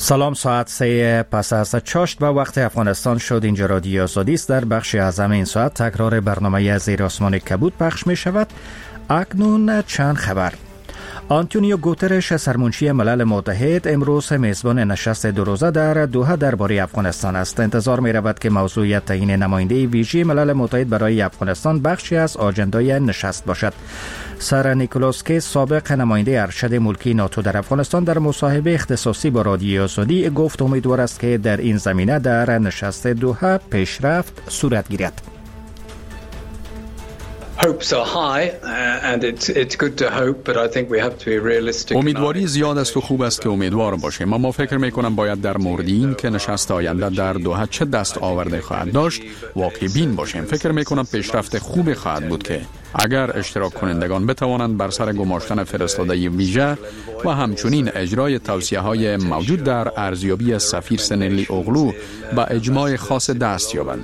سلام، ساعت 3 پس از چاشت و وقت افغانستان شد. اینجا رادیو آزادی است. در بخش اعظم این ساعت تکرار برنامه زیر آسمان کبود پخش می شود. اکنون چند خبر. آنتونیو گوترش سرمنشی ملل متحد امروز میزبان نشست دو روزه در دوحه درباره افغانستان است. انتظار می رود که موضوع تعیین نماینده ویژه ملل متحد برای افغانستان بخشی از آجندای نشست باشد. سر نیکولاس کی، سابق نماینده ارشد ملکی ناتو در افغانستان، در مصاحبه اختصاصی با رادیو آزادی گفت امیدوار است که در این زمینه در نشست دوحه پیشرفت صورت گیرد. امیدواری زیاد است و خوب است که امیدوار باشیم، اما فکر میکنم باید در مورد این که نشست آینده در دوحه چه دست آورده خواهد داشت واقع بین باشیم. فکر میکنم پیشرفت خوبی خواهد بود که اگر اشتراک کنندگان بتوانند بر سر گماشتن فرستاده ویژه و همچنین اجرای توصیه های موجود در ارزیابی سفیر سنلی اوغلو با اجماع خاص دست یابند.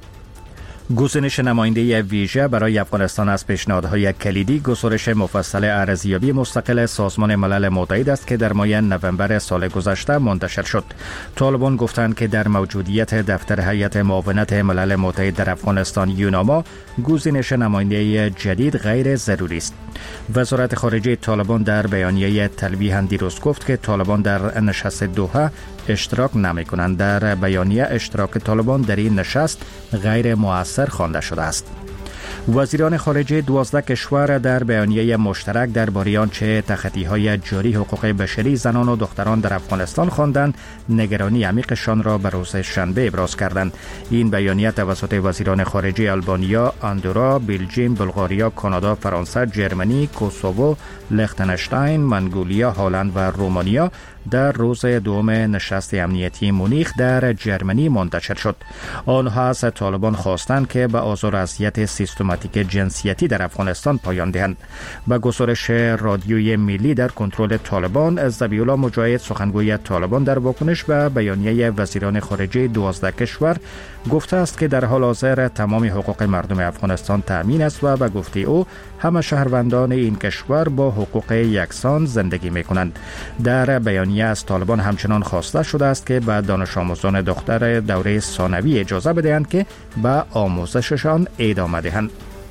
گزینش نماینده ویژه برای افغانستان از پیشنهادهای کلیدی گزارش مفصل ارزیابی مستقل سازمان ملل متحد است که در ماه نوامبر سال گذشته منتشر شد. طالبان گفتند که در موجودیت دفتر هیئت معاونت ملل متحد در افغانستان یوناما گزینش نماینده جدید غیر ضروری است. وزارت خارجه طالبان در بیانیه تلویحاً دیروز گفت که طالبان در نشست دوحه اشتراک نمی کنند. در بیانیه اشتراک طالبان در این نشست غیر مؤثر خوانده شده است. وزیران خارجه 12 کشور در بیانیه مشترک درباره آنچه تخطی‌های جاری حقوق بشری زنان و دختران در افغانستان خواندند نگرانی عمیقشان را به روز شنبه ابراز کردند. این بیانیه توسط وزیران خارجه آلبانیا، اندورا، بلژیم، بلغاریا، کانادا، فرانسه، جرمنی، کوسوو، لختنشتاین، منگولیا، هلند و رومانیا در روز دوم نشست امنیتی مونیخ در جرمنی منتشر شد. آنها از طالبان خواستند که به آزار و اذیت سیستماتیک جنسیتی در افغانستان پایان دهند. به گزارش رادیوی ملی در کنترل طالبان، ذبیح الله مجاهد سخنگوی طالبان در واکنش به بیانیه وزیران خارجه 12 کشور گفته است که در حال حاضر تمام حقوق مردم افغانستان تأمین است و به گفته او همه شهروندان این کشور با حقوق یکسان زندگی می‌کنند. در بیانیه از طالبان همچنان خواسته شده است که به دانش آموزان دختر دوره ثانوی اجازه بدهند که به آموزششان ادامه دهند.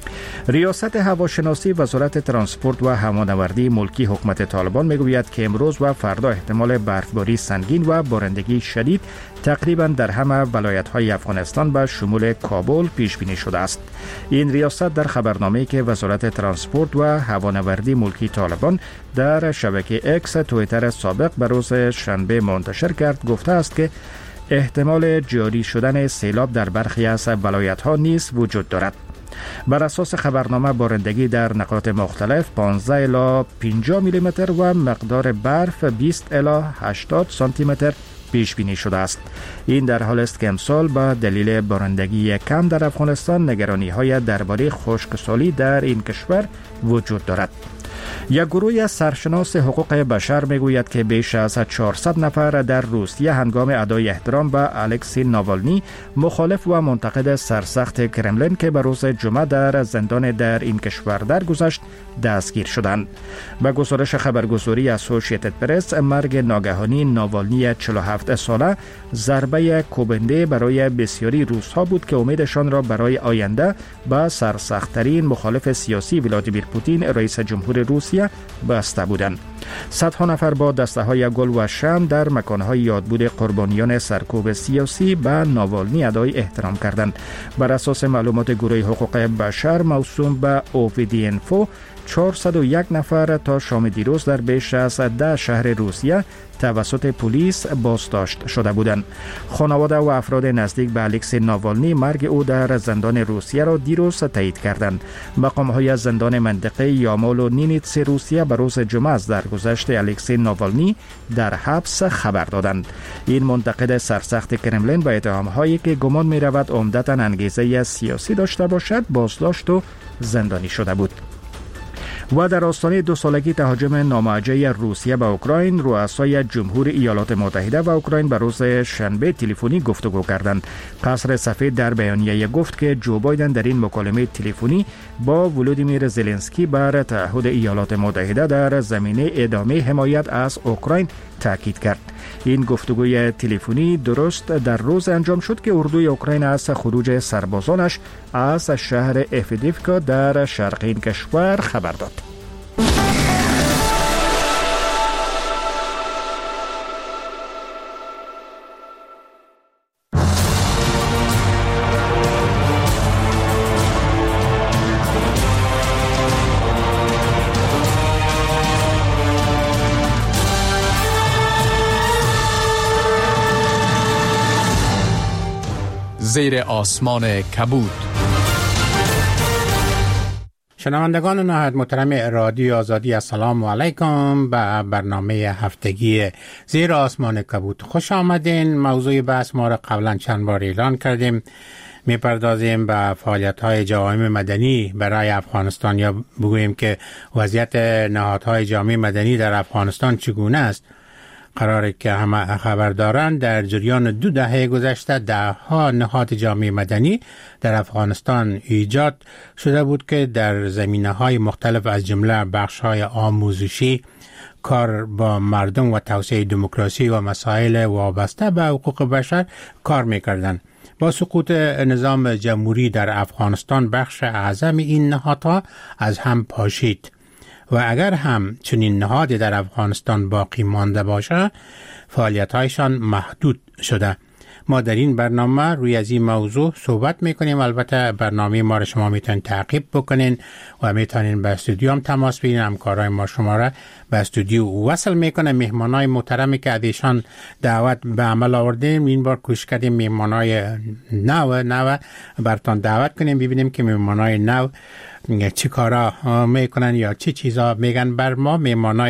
ریاست هواشناسی وزارت ترانسپورت و هوانوردی ملکی حکومت طالبان میگوید که امروز و فردا احتمال برفباری سنگین و بارندگی شدید تقریبا در همه ولایت‌های افغانستان به شمول کابل پیش بینی شده است. این ریاست در خبرنامه‌ای که وزارت ترانسپورت و هوانوردی ملکی طالبان در شبکه اکس توییتر سابق به روز شنبه منتشر کرد گفته است که احتمال جاری شدن سیلاب در برخی از ولایت‌ها نیز وجود دارد. بر اساس خبرنامه بارندگی در نقاط مختلف 15 الی 50 میلی متر و مقدار برف 20 الی 80 سانتی متر پیش بینی شده است. این در حال است که امسال با دلیل بارندگی کم در افغانستان نگرانی‌های درباره خشکسالی در این کشور وجود دارد. یک گروه از سرشناس حقوق بشر میگوید که بیش از 400 نفر در روسیه هنگام ادای احترام به الکسی ناوالنی مخالف و منتقد سرسخت کرملین که به روز جمعه در زندان در این کشور درگذشت دستگیر شدند. به گزارش خبرگزاری اسوسییتد پرس، مرگ ناگهانی ناوالنی 47 ساله ضربه کوبنده برای بسیاری روس‌ها بود که امیدشان را برای آینده به سرسخت‌ترین مخالف سیاسی ولادیمیر پوتین رئیس جمهور روسیه بسته بودند. صدها نفر با دسته‌های گل و شمع در مکان‌های یادبود قربانیان سرکوب سیاسی به ناوالنی ادای احترام کردند. بر اساس معلومات گروه حقوق بشر موسوم به اوویدینفو، 401 نفر تا شام دیروز در بیش از 10 شهر روسیه توسط پلیس بازداشت شده بودند. خانواده و افراد نزدیک به الکسی ناوالنی مرگ او در زندان روسیه را دیروز تایید کردند. مقام‌های از زندان منطقه یامال و نینیتس روسیه به روز جمعه از درگذشت الکسی ناوالنی در حبس خبر دادند. این منتقد سرسخت کرملین به اتهام‌هایی که گمان می‌رود عمدتاً انگیزه سیاسی داشته باشد بازداشت و زندانی شده بود. و در آستانه 2 سالگی تهاجم ناموجه روسیه به اوکراین، رؤسای جمهور ایالات متحده و اوکراین به روز شنبه تلفنی گفتگو کردند. قصر سفید در بیانیه گفت که جو بایدن در این مکالمه تلفنی با ولودیمیر زلنسکی بر تعهد ایالات متحده در زمینه ادامه حمایت از اوکراین تاکید کرد. این گفتگوی تلفنی درست در روز انجام شد که اردوی اوکراین از خروج سربازانش از شهر افدیفکا در شرق این کشور خبر داد. زیر آسمان کبود. شنوندگان نهایت محترم رادیو آزادی، السلام علیکم به برنامه هفتگی زیر آسمان کبود خوش آمدین. موضوع بحث ما را قبلا چند بار اعلان کردیم. میپردازیم به فعالیت‌های جامعه مدنی برای افغانستان، یا بگوییم که وضعیت نهادهای جامعه مدنی در افغانستان چگونه است. قراره که همه خبر دارند در جریان 2 دهه گذشته 10 نهاد جامعه مدنی در افغانستان ایجاد شده بود که در زمینه‌های مختلف از جمله بخش‌های آموزشی، کار با مردم و توسعه دموکراسی و مسائل وابسته به حقوق بشر کار می‌کردند. با سقوط نظام جمهوری در افغانستان بخش اعظم این نهادها از هم پاشید و اگر هم چنین نهادی در افغانستان باقی مانده باشه فعالیت‌هایشان محدود شده. ما در این برنامه روی از این موضوع صحبت میکنیم. البته برنامه ما را شما میتونید تعقیب بکنین و میتونین به استودیو هم تماس بگیرین. همکارای ما شما را به استودیو وصل میکنه. مهمانای محترمی که ازشان دعوت به عمل آوردیم، این بار کوشش کردیم مهمانای نو براتون دعوت کنیم، ببینیم که مهمانای نو چی کارا میکنن یا چی چیزا میگن بر ما. مهمانای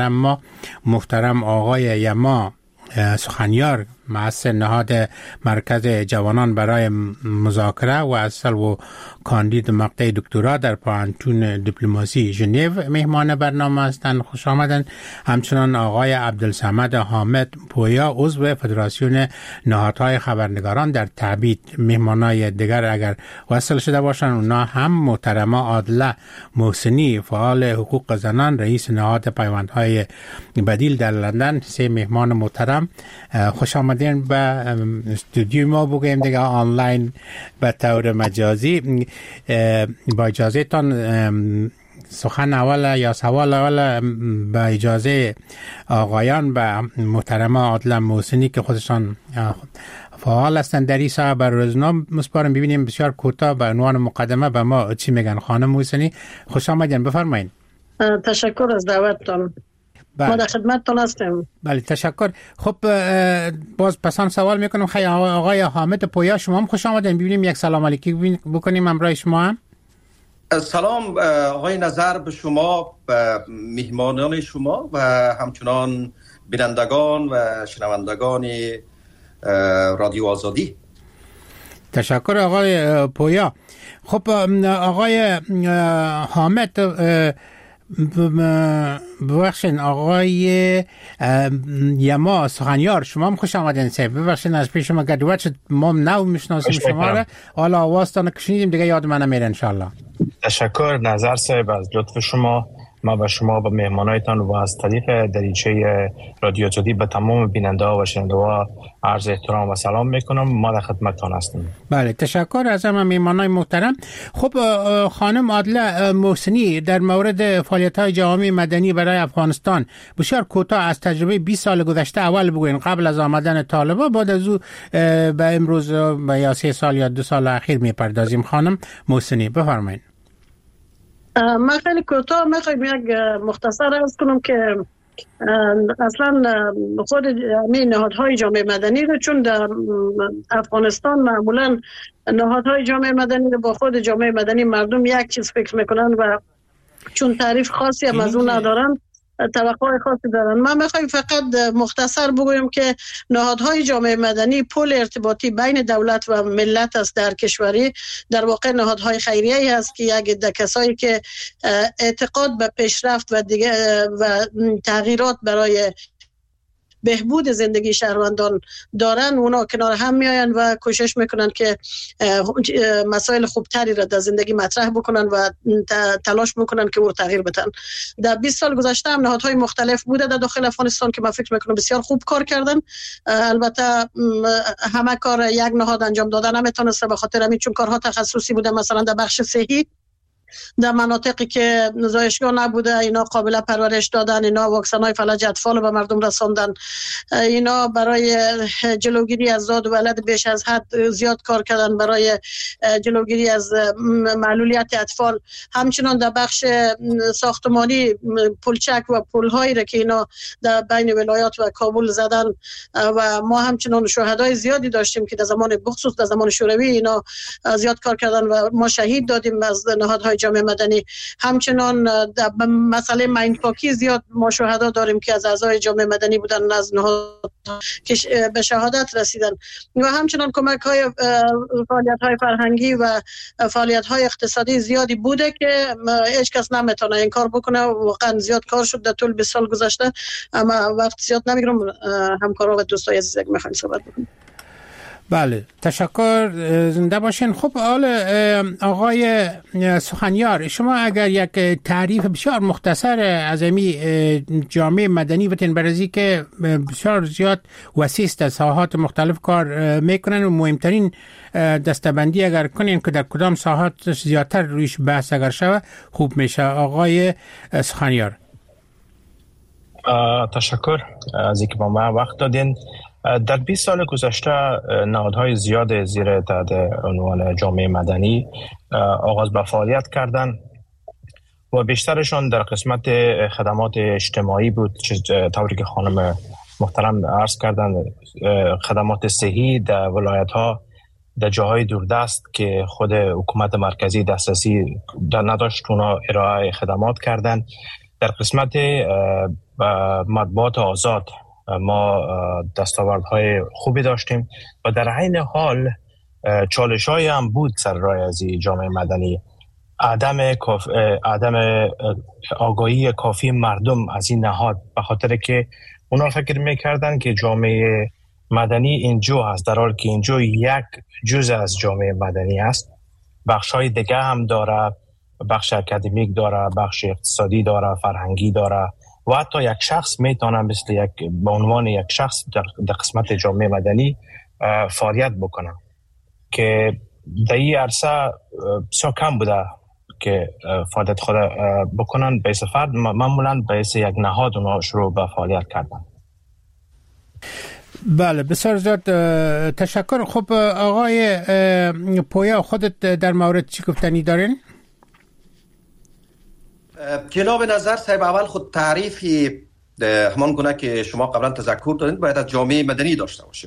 محترم آقای یما سخنیار، مؤسس نهاد مرکز جوانان برای مذاکره و اصل و کاندید مقطع دکترا در پانتون دیپلماسی ژنو مهمان برنامه هستند. خوش آمدن. همچنان آقای عبدالصمد حامد پویا، عضو فدراسیون نهادهای خبرنگاران در تبعید. مهمانای دیگر اگر وصل شده باشن اونا هم محترمه عادله محسنی، فعال حقوق زنان، رئیس نهاد پیوندهای بدیل در لندن. 3 مهمان محترم خوش آمدین به استودیو ما، بگویم دیگه آنلاین به طور مجازی. با اجازه تان سخن اول یا سوال اول به اجازه آقایان به محترمه عادله محسنی که خودشان فعال هستند در این ساحه بر روزنامه مسپارم. ببینیم بسیار کوتاه به عنوان مقدمه به ما چی میگن. خانم محسنی خوش آمدین، بفرمایید. تشکر از دعوتتان. ما در خدمتتون هستیم. بله تشکر. خب باز پسان سوال میکنم. خیلی آقای حامد پویا شما هم خوش آمدین. ببینیم یک سلام علیکی بکنیم همراه شما هم. سلام آقای نظر به شما، به مهمانان شما و همچنان بینندگان و شنوندگان رادیو آزادی. تشکر آقای پویا. خب آقای حامد ببخشین، آقای یما سخنیار شما هم خوش آمدین. ببخشین از پیش شما گدوت شد، ما نو میشناسیم شما را، حالا آوازتان کشیدیم دیگه یاد من نمیره انشالله. تشکر نظر صاحب از لطف شما. ما به شما و مهمانایتان و از طریق دریچه رادیو آزادی به تمام بیننده ها و شنونده ها عرض احترام و سلام میکنم. ما در خدمتتان هستیم. بله تشکر از همه مهمانای محترم. خب خانم عادله محسنی، در مورد فعالیت‌های جامعه مدنی برای افغانستان بسیار کوتاه از تجربه 20 سال گذشته اول بگوین، قبل از آمدن طالبان، بعد از او به امروز یا 3 سال یا 2 سال اخیر میپردازیم. خانم محسنی بفرمایید. من خیلی کوتاه میخوایم یک مختصر عرض کنم که اصلا خود نهادهای جامعه مدنی رو، چون در افغانستان معمولا نهادهای جامعه مدنی رو با خود جامعه مدنی مردم یک چیز فکر میکنن و چون تعریف خاصی هم از اون ندارن توقع خاصی دارن. من میخوایم فقط مختصر بگویم که نهادهای جامعه مدنی پل ارتباطی بین دولت و ملت است در کشوری. در واقع نهادهای خیریه‌ای هست که یک عده کسایی که اعتقاد به پیشرفت و دیگه و تغییرات برای بهبود زندگی شهروندان دارن، اونا کنار هم میآیند و کوشش میکنن که مسائل خوبتری را در زندگی مطرح بکنن و تلاش بکنن که او تغییر بدن. در 20 سال گذشته هم نهادهای مختلف بوده در داخل افغانستان که من فکر میکنم بسیار خوب کار کردن. البته همه کار یک نهاد انجام دادن نمیتونسته، به خاطر همین چون کارها تخصصی بوده. مثلا در بخش صحی در مناطقی که زایشگاه نبوده اینا قابل پرورش دادن، اینا واکسن‌های فلج اطفال به مردم رساندن، اینا برای جلوگیری از زاد و ولد بیش از حد زیاد کار کردن برای جلوگیری از معلولیت اطفال. همچنان در بخش ساختمانی پلچک و پل‌هایی را که اینا در بین ولایات و کابل زدن و ما همچنان شهدای زیادی داشتیم که در زمان بخصوص در زمان شوروی اینا زیاد کار کردن و ما شهید دادیم از نهادهای جامعه مدنی. همچنان در مسئله مایندپاکی زیاد ما شهدا داریم که از اعضای جامعه مدنی بودن، از نهاد که به شهادت رسیدن. و همچنان کمک‌های فعالیت‌های فرهنگی و فعالیت‌های اقتصادی زیادی بوده که هیچ کس نمیتونه این کار بکنه. واقعا زیاد کار شد در طول 20 سال گذشته، اما وقت زیاد نمیگیرم. همکارا و دوستای عزیز که می‌خوایم صحبت بکنیم. بله، تشکر، زنده باشین. خب آقای سخنیار، شما اگر یک تعریف بسیار مختصر از این جامعه مدنی بتین برازی که بسیار زیاد وسیع است، از ساحات مختلف کار میکنن و مهمترین دستبندی اگر کنین که در کدام ساحات زیادتر رویش بحث اگر شوه خوب میشه. آقای سخنیار. تشکر از اینکه با ما وقت دادین. در 20 سال گذشته نهادهای زیاد زیر تحت عنوان جامعه مدنی آغاز به فعالیت کردند و بیشترشان در قسمت خدمات اجتماعی بود، طوری که خانم محترم عرض کردن. خدمات صحی در ولایت‌ها در جاهای دوردست که خود حکومت مرکزی دسترسی نداشت، اونا ارائه خدمات کردند. در قسمت مطبوعات آزاد ما دستاوردهای خوبی داشتیم و در عین حال چالش‌هایی هم بود سر راه از جامعه مدنی. عدم آگاهی کافی مردم از این نهاد، به خاطر که اونا فکر می‌کردن که جامعه مدنی اینجا هست، در حالی که اینجا یک جزء از جامعه مدنی است. بخش‌های دیگه هم داره، بخش اکادمیک داره، بخش اقتصادی داره، فرهنگی داره و حتی یک شخص میتونه مثل به عنوان یک شخص در قسمت جامعه مدنی فعالیت بکنه که در این عرصه بسیار کم بوده که فعالیت خود بکنن. به حیث فرد معمولا به حیث یک نهاد اونا شروع به فعالیت کردن. بله، بسیار زیاد تشکر. خب آقای پویا، خودت در مورد چی گفتنی دارین؟ جناب نظر صاحب، اول خود تعریفی همان گونه که شما قبلا تذکر دادید باید از جامعه مدنی داشته باشیم.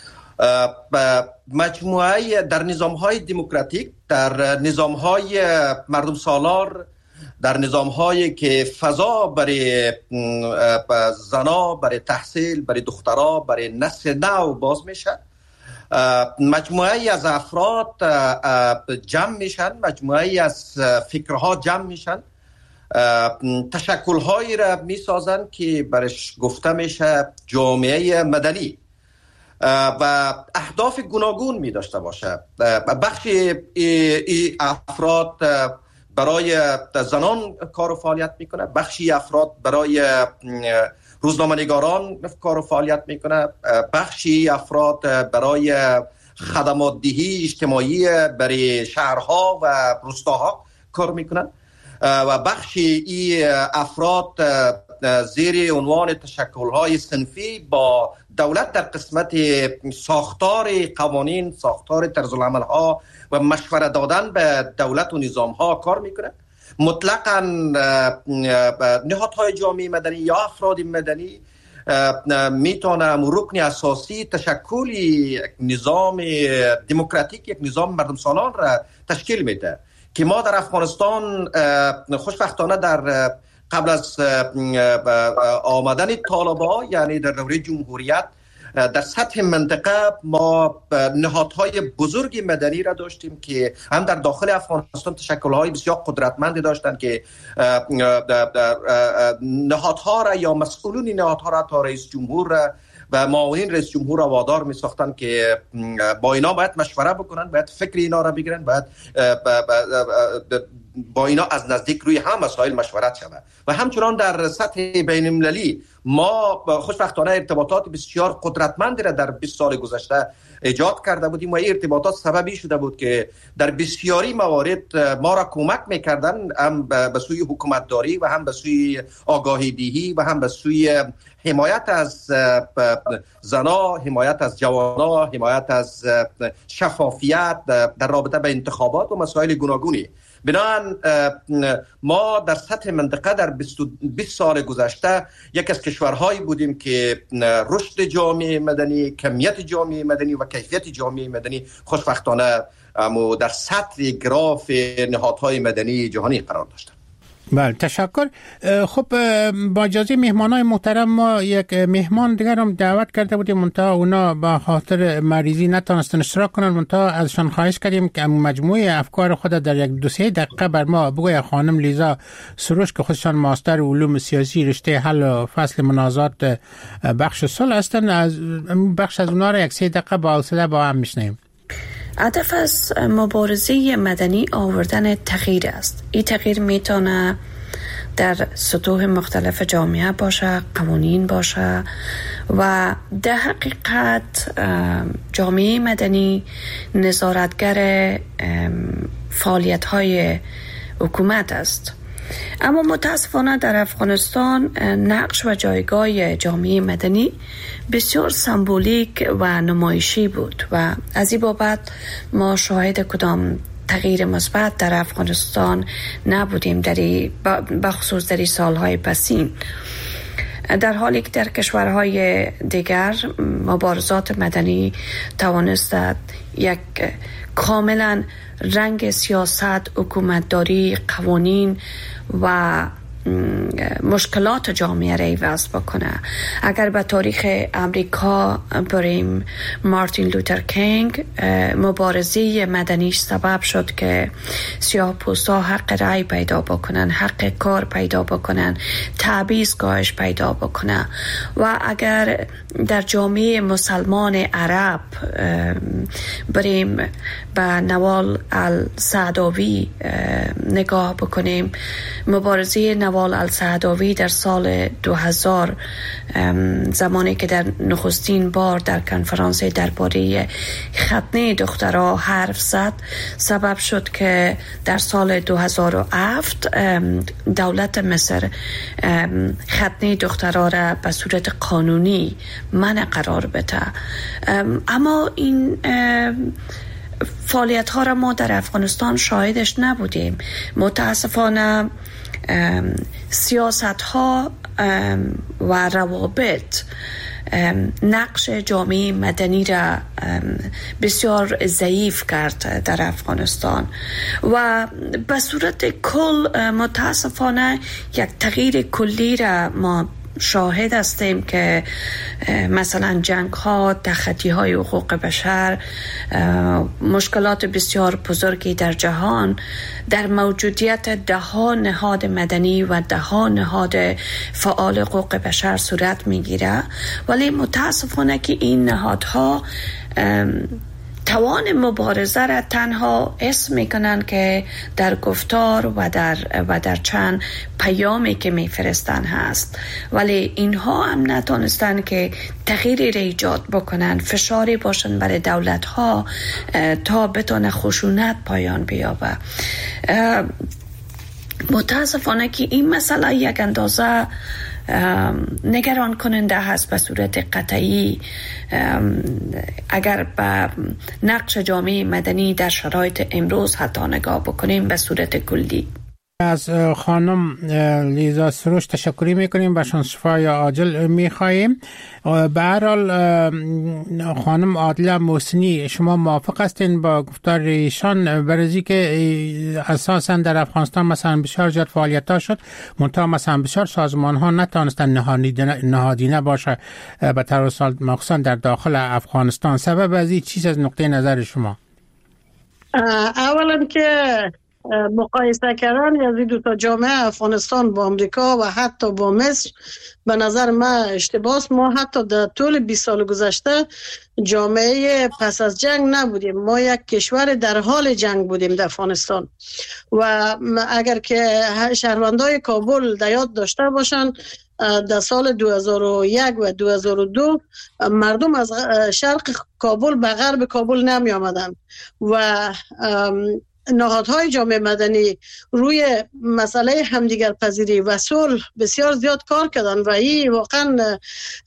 مجموعه در نظام‌های دموکراتیک، در نظام‌های مردم سالار، در نظام‌هایی که فضا برای زنا، برای تحصیل، برای دخترها، برای نسل نو باز میشه، مجموعه از افراد جمع میشن، مجموعه از فکرها جمع میشن، تشکل‌هایی را میسازن که برش گفته میشه جامعه مدنی و اهداف گوناگون می داشته باشه. بخشی افراد برای زنان کار و فعالیت میکنه، بخشی افراد برای روزنامه‌نگاران کار و فعالیت میکنه، بخشی افراد برای خدمات دهی اجتماعی برای شهرها و روستاها کار میکنن و بخشی افراد زیر عنوان تشکل‌های صنفی با دولت در قسمت ساختار قوانین، ساختار طرزالعمل‌ها و مشوره دادن به دولت و نظام‌ها کار میکنه. مطلقاً نهادهای جامعه مدنی یا افراد مدنی میتونه رکن اساسی تشکل یک نظام دموکراتیک، یک نظام مردم سالار را تشکیل میده که ما در افغانستان خوشبختانه در قبل از آمدن طالبا، یعنی در دوره جمهوریت، در سطح منطقه ما نهادهای بزرگ مدنی را داشتیم که هم در داخل افغانستان تشکل‌های بسیار قدرتمندی داشتند که نهادها را یا مسئولین نهادها را تا رئیس جمهور را و معاونین رئیس جمهور را وادار می ساختن که با اینا باید مشوره بکنن، باید فکر اینا را بگیرن، باید با اینا از نزدیک روی هم مسائل مشورت شود. و همچنان در سطح بین المللی ما خوشبختانه ارتباطات بسیار قدرتمندی را در 20 سال گذشته ایجاد کرده بودیم و این ارتباطات سببی شده بود که در بسیاری موارد ما را کمک میکردن، هم به سوی حکومتداری و هم به سوی آگاهی دهی و هم به سوی حمایت از زنا، حمایت از جوانا، حمایت از شفافیت در رابطه به انتخابات و مسائل گوناگونی. بنابراین ما در سطح منطقه در 20 سال گذشته یک از کشورهایی بودیم که رشد جامعه مدنی، کمیت جامعه مدنی و کیفیت جامعه مدنی خوشبختانه در سطح گراف نهادهای مدنی جهانی قرار داشتند. بله، تشکر. خب با اجازه مهمانای محترم، ما یک مهمان دیگر هم دعوت کرده بودیم، منتها اونا با خاطر مریضی نتونستن اشتراک کنن، منتها ازشان خواهش کردیم که مجموعه افکار خود در یک 2-3 دقیقه بر ما بگوید. خانم لیزا سروش که خودشان ماستر علوم سیاسی رشته حل و فصل منازعات بخش صلح هستن، از بخش از اونا را 1-3 دقیقه با حوصله با هم میشنیم. هدف از مبارزه مدنی آوردن تغییر است. این تغییر میتونه در سطوح مختلف جامعه باشه، قوانین باشه و در حقیقت جامعه مدنی نظارتگر فعالیت‌های حکومت است. اما متاسفانه در افغانستان نقش و جایگاه جامعه مدنی بسیار سمبولیک و نمایشی بود و از این بابت ما شاهد کدام تغییر مثبت در افغانستان نبودیم بخصوص در سالهای پسین، در حالی که در کشورهای دیگر مبارزات مدنی توانست یک کاملا رنگ سیاست، حکومتداری، قوانین و مشکلات جامعه را عوض بکنه. اگر به تاریخ امریکا بریم، مارتین لوتر کینگ مبارزه مدنیش سبب شد که سیاه‌پوستا حق رأی پیدا بکنن، حق کار پیدا بکنن، تبعیض‌گاهش پیدا بکنه. و اگر در جامعه مسلمان عرب بریم به نوال السعداوی نگاه بکنیم، مبارزه نوال السعداوی در سال 2000 زمانی که در نخستین بار در کنفرانس درباره ختنه دخترها حرف زد، سبب شد که در سال 2007 دولت مصر ختنه دخترها را به صورت قانونی منع قرار بده. اما این فعالیت ها را ما در افغانستان شاهدش نبودیم. متاسفانه سیاست ها و روابط نقش جامعه مدنی را بسیار ضعیف کرد در افغانستان و به صورت کل متاسفانه یک تغییر کلی را ما شاهد هستیم که مثلا جنگ ها، تخطی های حقوق بشر، مشکلات بسیار بزرگی در جهان در موجودیت 10 نهاد مدنی و 10 نهاد فعال حقوق بشر صورت میگیره، ولی متاسفانه که این نهادها توان مبارزه را تنها اسم میکنن که در گفتار و در چند پیامی که میفرستن هست، ولی اینها هم نتونستن که تغییری را ایجاد بکنن، فشاری باشن برای دولت ها تا بتونه خشونت پایان بیابه. متاسفانه که این مسئله یک اندازه نگران کننده هست به صورت قطعی اگر به نقش جامعه مدنی در شرایط امروز حتی نگاه بکنیم به صورت کلی. از خانم لیزا سروش تشکری میکنیم، برشان شفای عاجل میخواییم. به هر حال خانم عادله محسنی، شما موافق هستین با گفتار ایشان برای که اساسا در افغانستان مثلا بسیار زیاد فعالیت ها شد، منتها مثلا بسیار سازمان ها نتوانستن نهادینه باشه به طور مخصوصا در داخل افغانستان. سبب از این چیز از نقطه نظر شما؟ اولا که مقایسه کردن از دو تا جامعه افغانستان با امریکا و حتی با مصر به نظر من اشتباس. ما حتی در طول 20 سال گذشته جامعه پس از جنگ نبودیم، ما یک کشور در حال جنگ بودیم در افغانستان. و اگر که شهروندای کابل در یاد داشته باشن در سال 2001 و 2002 مردم از شرق کابل به غرب کابل نمی آمدن و نهادهای جامعه مدنی روی مسئله همدیگر پذیری و صلح بسیار زیاد کار کردن و این واقعا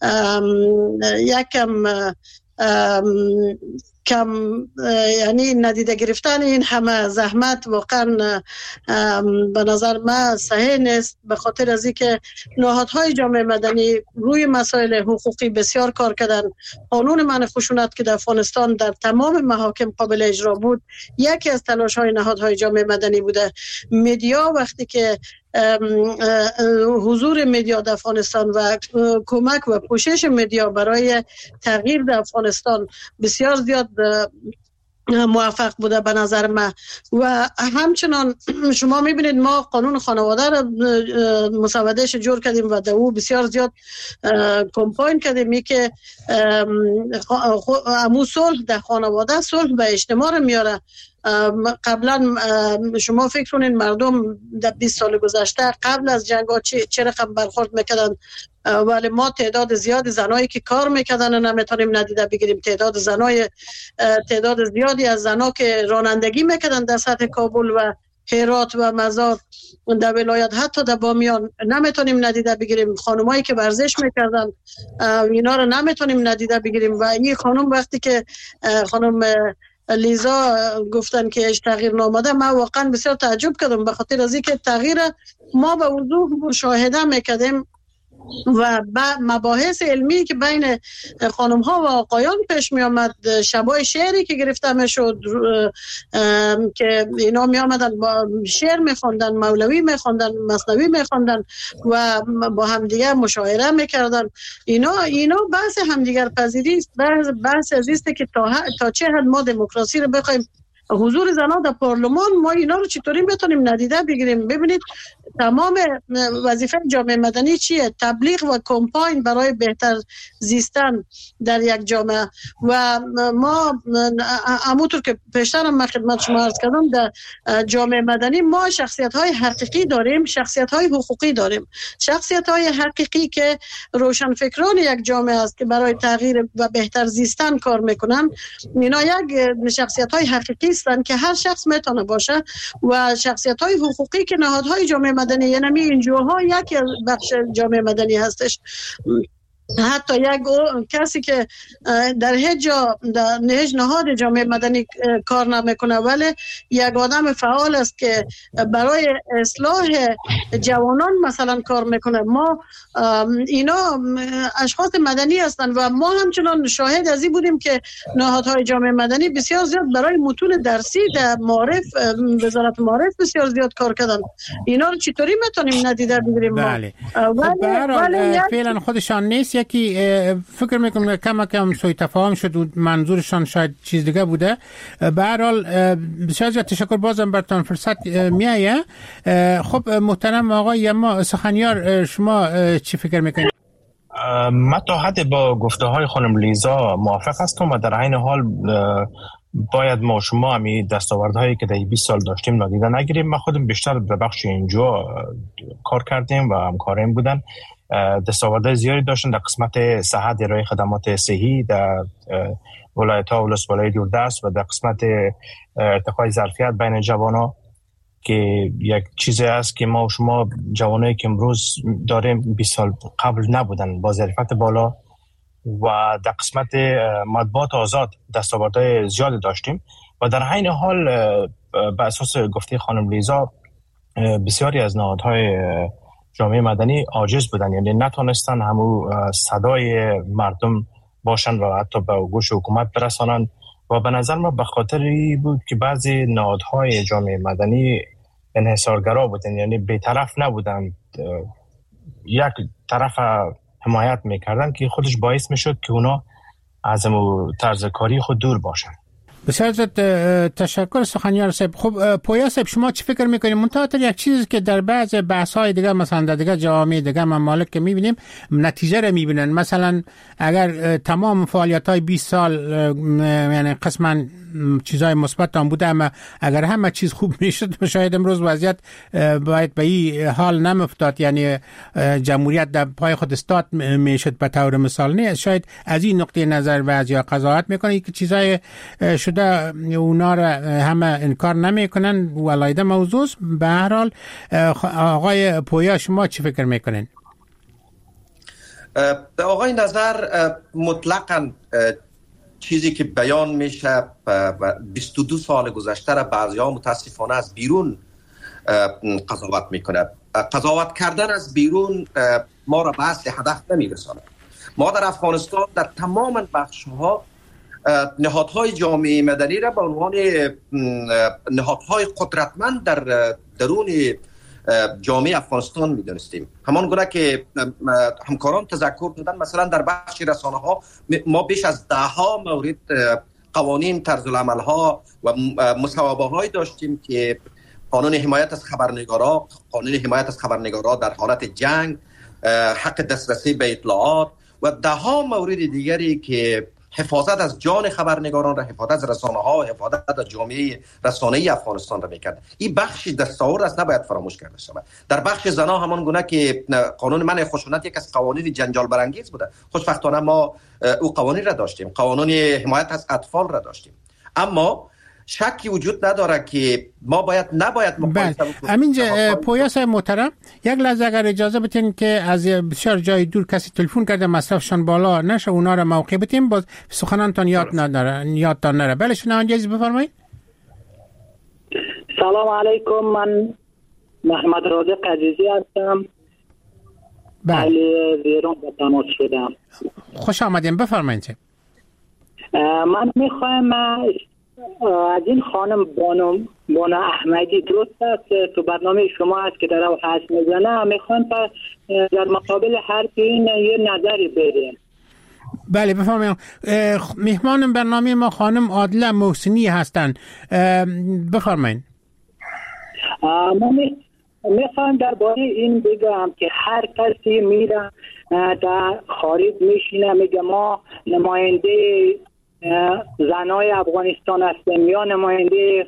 کم یعنی ندیده گرفتن این همه زحمت واقعا به نظر من صحیح نیست، به خاطر از اینکه نهادهای جامعه مدنی روی مسائل حقوقی بسیار کار کردن. قانون منع خشونت که در افغانستان در تمام محاکم قابل اجرا بود یکی از تلاش‌های نهادهای جامعه مدنی بوده. مدیا وقتی که حضور مدیا در افغانستان و کمک و پوشش مدیا برای تغییر در افغانستان بسیار زیاد موفق بوده به نظر من. و همچنان شما میبینید ما قانون خانواده را مسودهش جور کردیم و در او بسیار زیاد کمپاین کردیم ای که امو صلح در خانواده صلح به اجتماع را میاره. قبلا شما فکر کنین مردم در 20 سال گذشته قبل از جنگ ها چه رقم برخورد میکردن، ولی ما تعداد زیاد زنایی که کار میکردن نمیتونیم ندیده بگیریم. تعداد زیادی از زنا که رانندگی میکردن در سطح کابل و هرات و مزار در ولایت حتی در بامیان نمیتونیم ندیده بگیریم. خانمایی که ورزش میکردن اینا رو نمیتونیم ندیده بگیریم. و این خانم وقتی که خانم لیزا گفتن که هیچ تغییر نامده، من واقعا بسیار تعجب کردم، به خاطر از اینکه تغییر ما به وضوح مشاهده میکردیم و مباحث علمی که بین خانم ها و آقایان پیش می آمد، شبای شعری که گرفته می شد که اینا می آمدن با شعر می خوندن، مولوی می خوندن، مثنوی می خوندن و با همدیگر مشاوره می کردن. اینا بحث همدیگر پذیری است، بحث از است که تا چه حد ما دموکراسی رو بخوایم. حضور زنان در پارلمان ما اینا رو چطوری بتونیم ندیده بگیریم؟ ببینید تمام وظیفه جامعه مدنی چیه؟ تبلیغ و کمپاین برای بهتر زیستن در یک جامعه. و ما همونطور که پیشترم من خدمت شما عرض کردم در جامعه مدنی ما شخصیت های حقیقی داریم، شخصیت های حقوقی داریم. شخصیت های حقیقی که روشنفکران یک جامعه است که برای تغییر و بهتر زیستن کار میکنن، اینا یک شخصیت های حقیقی هستند که هر شخص میتونه باشه. و شخصیت های حقوقی که نهادهای جامعه مدنی، یعنی اینجاها یکی از بخش جامعه مدنی هستش. حتی یک کسی که در هیچ نهاد جامعه مدنی کار نمیکنه ولی یک آدم فعال است که برای اصلاح جوانان مثلا کار میکنه، ما اینا اشخاص مدنی هستند. و ما همچنان شاهد از این بودیم که نهادهای جامعه مدنی بسیار زیاد برای متون درسی در معارف، وزارت معارف بسیار زیاد کار کردن. اینا رو چطوری میتونیم ندیده بگیریم؟ بله. ولی فعلا خودشان نیست، یکی فکر میکنم کم سوء تفاهم شد و منظورشان شاید چیز دیگه بوده. به هر حال بسیار زیاد تشکر، بازم براتون فرصت میایه. خب محترم آقای ما سخنیار، شما چی فکر میکنید؟ من تا حد با گفته های خانم لیزا موافق هستم و در عین حال باید ما شما همی دستاوردهایی که در 20 سال داشتیم نادیده نگیریم. من خودم بیشتر در بخش اینجا کار کردیم و همکاریم بودن، دستاوردهای زیادی داشتن در قسمت صحت، ارائه خدمات صحی در ولایت‌ها و ولسوالی دوردست و در قسمت ارتقای ظرفیت بین جوانان که یک چیزی است که ما و شما جوانایی که امروز داریم 20 سال قبل نبودن با ظرفیت بالا. و در قسمت مطبوعات آزاد دستاوردهای زیادی داشتیم و در عین حال به اساس گفته خانم لیزا بسیاری از نهادهای جامعه مدنی عاجز بودن، یعنی نتونستن همو صدای مردم باشن و حتی به گوش حکومت برسانن. و به نظر من به خاطری بود که بعضی نهادهای جامعه مدنی انحصارگرا بودن، یعنی بی‌طرف نبودن، یک طرف حمایت میکردن که خودش باعث میشد که اونا از طرز کاری خود دور باشن. بسیار تشکر سخنیار صاحب. خب پویا صاحب شما چی فکر میکنید؟ منتها یک چیزی که در بعض بحث های دیگه مثلا در دیگه جوامع دیگه ممالک که میبینیم نتیجه رو میبینن. مثلا اگر تمام فعالیت های 20 سال یعنی قسما چیزای مثبت هم بوده، اما اگر همه چیز خوب میشد شاید امروز وضعیت باید به این حال نمیفتاد، یعنی جمهوریت در پای خود استاد میشد به طور مثال. نه شاید از این نقطه نظر بعضیا قضاوت میکنه که چیزای شده اونا را همه انکار نمیکنن و علیده موضوع. به هر حال آقای پویا شما چی فکر میکنین؟ آقای نظر مطلقاً چیزی که بیان میشه 22 سال گذشته را بعضی‌ها متاسفانه از بیرون قضاوت میکنه. قضاوت کردن از بیرون ما را به اصل هدف نمیرساند. ما در افغانستان در تمام بخش‌ها نهادهای جامعه مدنی را به عنوان نهادهای قدرتمند در درون جامعه افغانستان می‌دانستیم. همان گونه که همکاران تذکر دادن، مثلا در بخش رسانه‌ها ما بیش از 10 مورد قوانین طرز العمل‌ها و مصوبه‌هایی داشتیم که قانون حمایت از خبرنگارا، قانون حمایت از خبرنگارا در حالت جنگ، حق دسترسی به اطلاعات و 10 مورد دیگری که حفاظت از جان خبرنگاران را، حفاظت از رسانه‌ها و حفاظت از جامعه رسانه‌ای افغانستان را می‌کرد. این بخشی دستاورد است، نباید فراموش کرده شود. در بخش زنا همان گونه که قانون منع خشونت یک از قوانین جنجال برانگیز بوده، خوشبختانه ما او قوانین را داشتیم، قانون حمایت از اطفال را داشتیم. اما شکی وجود نداره که ما نباید مقایسه بکنیم. همینجا پویا صاحب محترم، یک لحظه اگر اجازه بدین که از بسیار جای دور کسی تلفن کرده مصرفشان بالا نشه، اونا را موقع بدیم، باز سخنانتان یادتان نره. بله شنونده عزیز بفرمایید. سلام علیکم، من محمد رازق عزیزی هستم. بله زیران به تماس شدم. خوش آمدین، بفرمایید. من میخوایم از این خانم بانو احمدی، درست است تو برنامه شما هست که در او حس میزنه، میخوایم در مقابل حرف این یه نظری بدیم. بله بفرمایید. مهمان برنامه ما خانم عادله محسنی هستند، بفرمایید. من میخوایم درباره این بگم که هر کسی میره در خارج میشینه میگه ما نماینده زنای افغانستان هستیم یا نماینده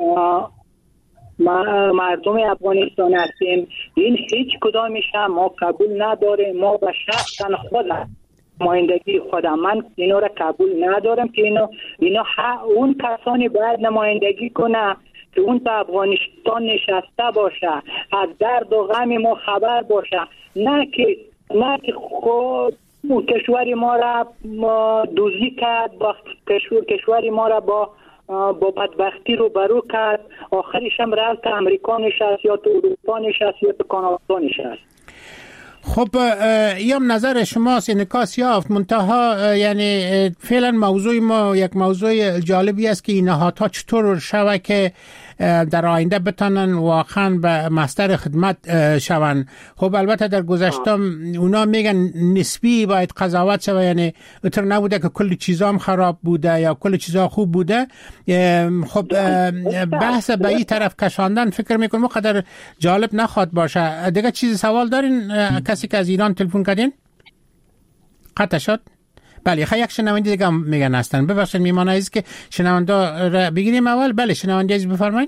مردم افغانستان هستیم. این هیچ کدامش ما قبول نداریم. ما به شخصا خودم نمایندگی خودم من اینو را قبول ندارم که اینا اون کسانی باید نمایندگی کنه که اون تا افغانستان نشسته باشه، از درد و غم ما خبر باشه، نه که خود کشوری ما را دوزی کرد، با کشوری ما را با بدبختی رو برو کرد، آخرش هم رفت امریکا نشست یا تو اروپا نشست یا تو کانادا نشست. خب این نظر شماست، انعکاس یافت، منتها یعنی فعلا موضوع ما یک موضوع جالبی است که این نهادها چطور شوه که در آینده بتانن واقعا به مصدر خدمت شون. خب البته در گذشته اونا میگن نسبی باید قضاوت شوه، یعنی اطور نبوده که کل چیزا هم خراب بوده یا کل چیزا خوب بوده. خب بحث به این طرف کشاندن فکر میکنم قدر جالب نخواد باشه. دیگه چیز سوال دارین؟ کسی که از ایران تلفن کردین؟ قطع شد؟ بله یک شنونده دیگه هم میگن هستن. ببخشید میمان عزیز که شنونده را بگیریم اول. بله شنونده عزیز بفرمایید.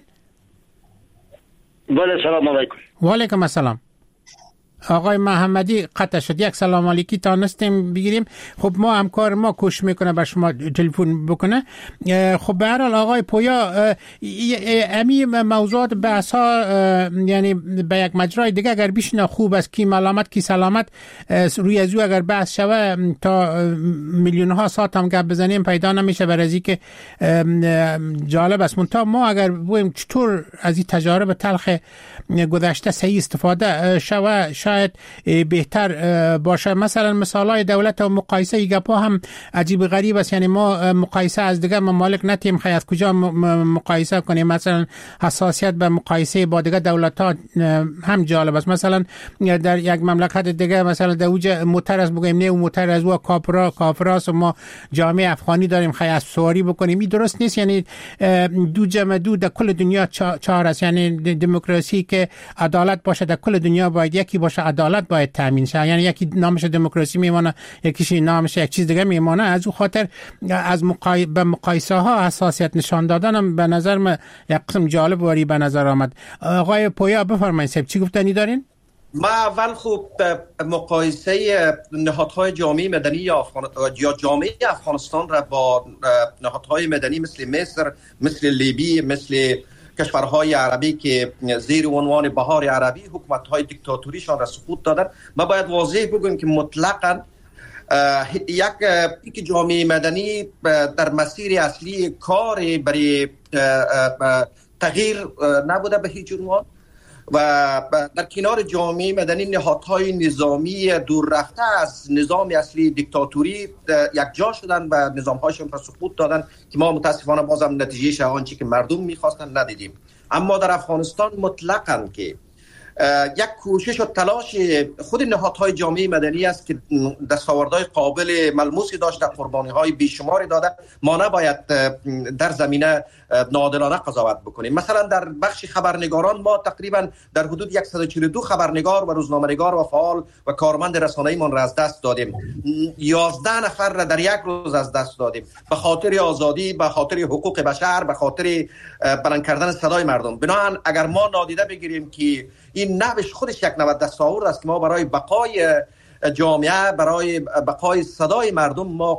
بله سلام علیکم. و علیکم السلام. آقای محمدی قطع شد، یک سلام علیکی تانستیم بگیریم. خب ما همکار ما کوشش میکنه بر شما تلفن بکنه. خب به هر حال آقای پویا، امی موضوعات بحث ها یعنی به یک مجرای دیگه اگر بیشنه خوب است، کی ملامت کی سلامت، روی ازو اگر بحث شوه تا میلیون ها ساعت هم گپ بزنیم پیدا نمیشه. برای که جالب است، منتها ما اگر بگویم چطور از این تجارب تلخ گذشته صحیح استفاده شوه، شاید شاید بهتر باشه. مثلا مثالای دولت و مقایسه گپا هم عجیب غریب است. یعنی ما مقایسه از دیگه ممالک نتیم خیلی از کجا مقایسه کنیم. مثلا حساسیت به مقایسه با دیگه دولت ها هم جالب است. مثلا در یک مملکت دیگه مثلا در اوج موتر بگیم نه موتر از و کافراس و ما جامعه افغانی داریم خیلی از سواری بکنیم. این درست نیست. یعنی دو جمع دو در کل دنیا چهار است. یعنی دموکراسی که عدالت باشه در کل دنیا باید یکی باشه، عدالت باید تامین شه. یعنی یکی نامش دموکراسی میمونه، یکیش نامش یک چیز دیگه میمونه. از اون خاطر از به مقایسه ها حساسیت نشان دادنم به نظر من یک قسم جالب واری به نظر آمد. آقای پویا بفرمایید صاحب چی گفتنی دارین؟ ما اول خوب مقایسه نهادهای جامعه مدنی یا جامعه افغانستان را با نهادهای مدنی مثل مصر، مثل لیبی، مثل کشورهای عربی که زیر عنوان بهار عربی حکومت‌های دیکتاتوریشان را سقوط دادن، ما باید واضح بگوییم که مطلقاً یک جامعه مدنی در مسیر اصلی کار برای تغییر نبوده به هیچ عنوان و در کنار جامعه مدنی نهادهای نظامی دور رفته از نظام اصلی دیکتاتوری یک جا شدن و نظام‌هاشون را سقوط دادن که ما متاسفانه بازم نتیجهش آنچه که مردم می‌خواستن ندیدیم. اما در افغانستان مطلقاً که یک کوشش و تلاش خود نهادهای جامعه مدنی است که دستاوردهای قابل ملموسی داشته، قربانی‌های بیشماری داده. ما نباید در زمینه ناعادلانه قضاوت بکنیم. مثلا در بخش خبرنگاران ما تقریبا در حدود 142 خبرنگار و روزنامه‌نگار و فعال و کارمند رسانه‌ایمان را از دست دادیم. 11 نفر را در یک روز از دست دادیم به خاطر آزادی، به خاطر حقوق بشر، به خاطر بلند کردن صدای مردم. بنابراین اگر ما نادیده بگیریم که این نوش خودش یک نوع دستاورد است که ما برای بقای جامعه، برای بقای صدای مردم ما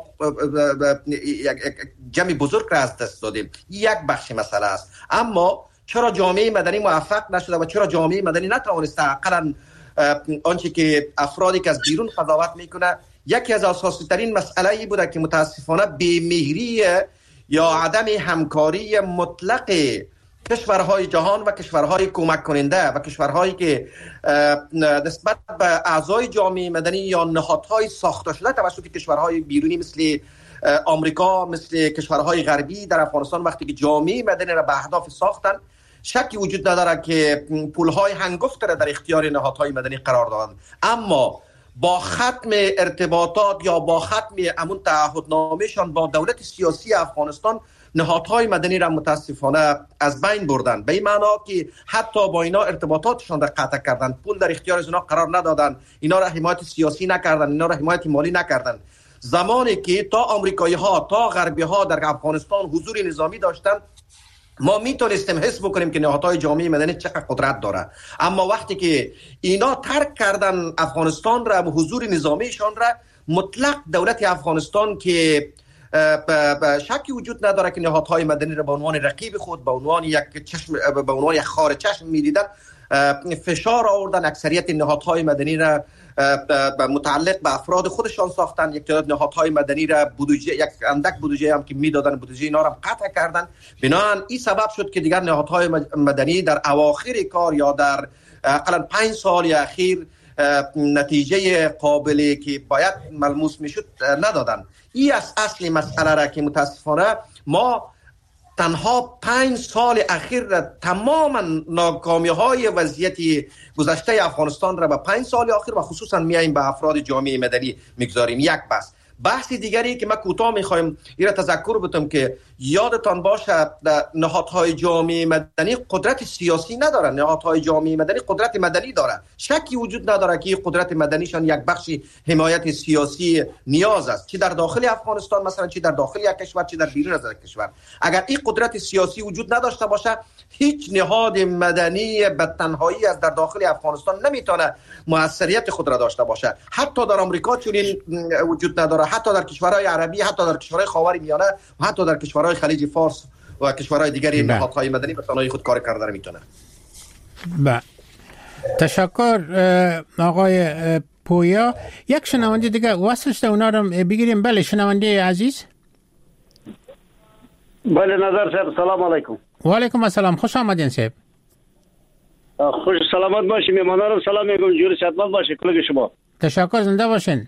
جمع بزرگ را از دست دادیم، یک بخش مسئله است. اما چرا جامعه مدنی موفق نشده و چرا جامعه مدنی نتوانسته حداقل آنچه که افرادی که از بیرون قضاوت میکنه، یکی از اساسی ترین مسئله بوده که متاسفانه بی‌مهری یا عدم همکاری مطلق کشورهای جهان و کشورهای کمک کننده و کشورهایی که نسبت به اعضای جامعه مدنی یا نهادهای ساخته شده توسط کشورهای بیرونی مثل آمریکا، مثل کشورهای غربی در افغانستان وقتی که جامعه مدنی را به اهداف ساختن، شکی وجود نداره که پولهای هنگفت را در اختیار نهادهای مدنی قرار دادند. اما با ختم ارتباطات یا با ختم امون تعهدنامه‌شان با دولت سیاسی افغانستان، نهادهای مدنی را متاسفانه از بین بردن. به این معنا که حتی با اینا ارتباطاتشان را قطع کردن، پول در اختیار اینا قرار ندادن، اینا را حمایت سیاسی نکردن، اینا را حمایت مالی نکردن. زمانی که تا آمریکایی ها تا غربی ها در افغانستان حضور نظامی داشتن، ما میتونستیم حس بکنیم که نهادهای جامعه مدنی چقدر قدرت داره. اما وقتی که اینا ترک کردن افغانستان را و حضور نظامیشان را، مطلق دولت افغانستان که شکی وجود نداره که نهادهای مدنی را به عنوان رقیب خود، به عنوان یک چشم، به عنوان یک خار چشم میدیدن، فشار آوردن. اکثریت نهادهای مدنی را متعلق به افراد خودشان ساختن. یک تعداد نهادهای مدنی را بودجه، یک اندک بودجه هم که میدادن، بودجه اینا را قطع کردن. بنابراین این سبب شد که دیگر نهادهای مدنی در اواخر کار یا در اقلا 5 سال اخیر نتیجه قابلی که باید ملموس میشد ندادن. این از اصل مسئله را که متاسفانه ما تنها 5 سال اخیر تماما ناکامی های وضعیت گذشته افغانستان را به 5 سال اخیر و خصوصا میایم به افراد جامعه مدنی میگذاریم. یک بحث دیگری که ما کوتاه میخوایم این را تذکر بدم که یادتان باشه نهادهای جامعه مدنی قدرت سیاسی ندارن. نهادهای جامعه مدنی قدرت مدنی داره. شکی وجود نداره که قدرت مدنیشان یک بخشی حمایت سیاسی نیاز است، چه در داخل افغانستان مثلا، چه در داخل یک کشور، چه در بیرون از یک کشور. اگر این قدرت سیاسی وجود نداشته باشه، هیچ نهاد مدنی به تنهایی از در داخل افغانستان نمیتونه موثریت خود را داشته باشه. حتی در آمریکا چنین وجود نداره، حتی در کشورهای عربی، حتی در کشورهای خاورمیانه و حتی در کشورهای خلیج فارس و کشورهای دیگری نهادهای مدنی به تنهایی خود کار کردن میتونه. تشکر آقای پویا. یک شنونده دیگه واسش اونا رو بگیریم. بله شنونده عزیز. بله نظر صاحب، سلام علیکم. و علیکم السلام، خوش آمدین صاحب. خوش سلامت باشید. میهمانان سلام میگم. جوری صحتمند باشید کلگ شما. تشکر، زنده باشین.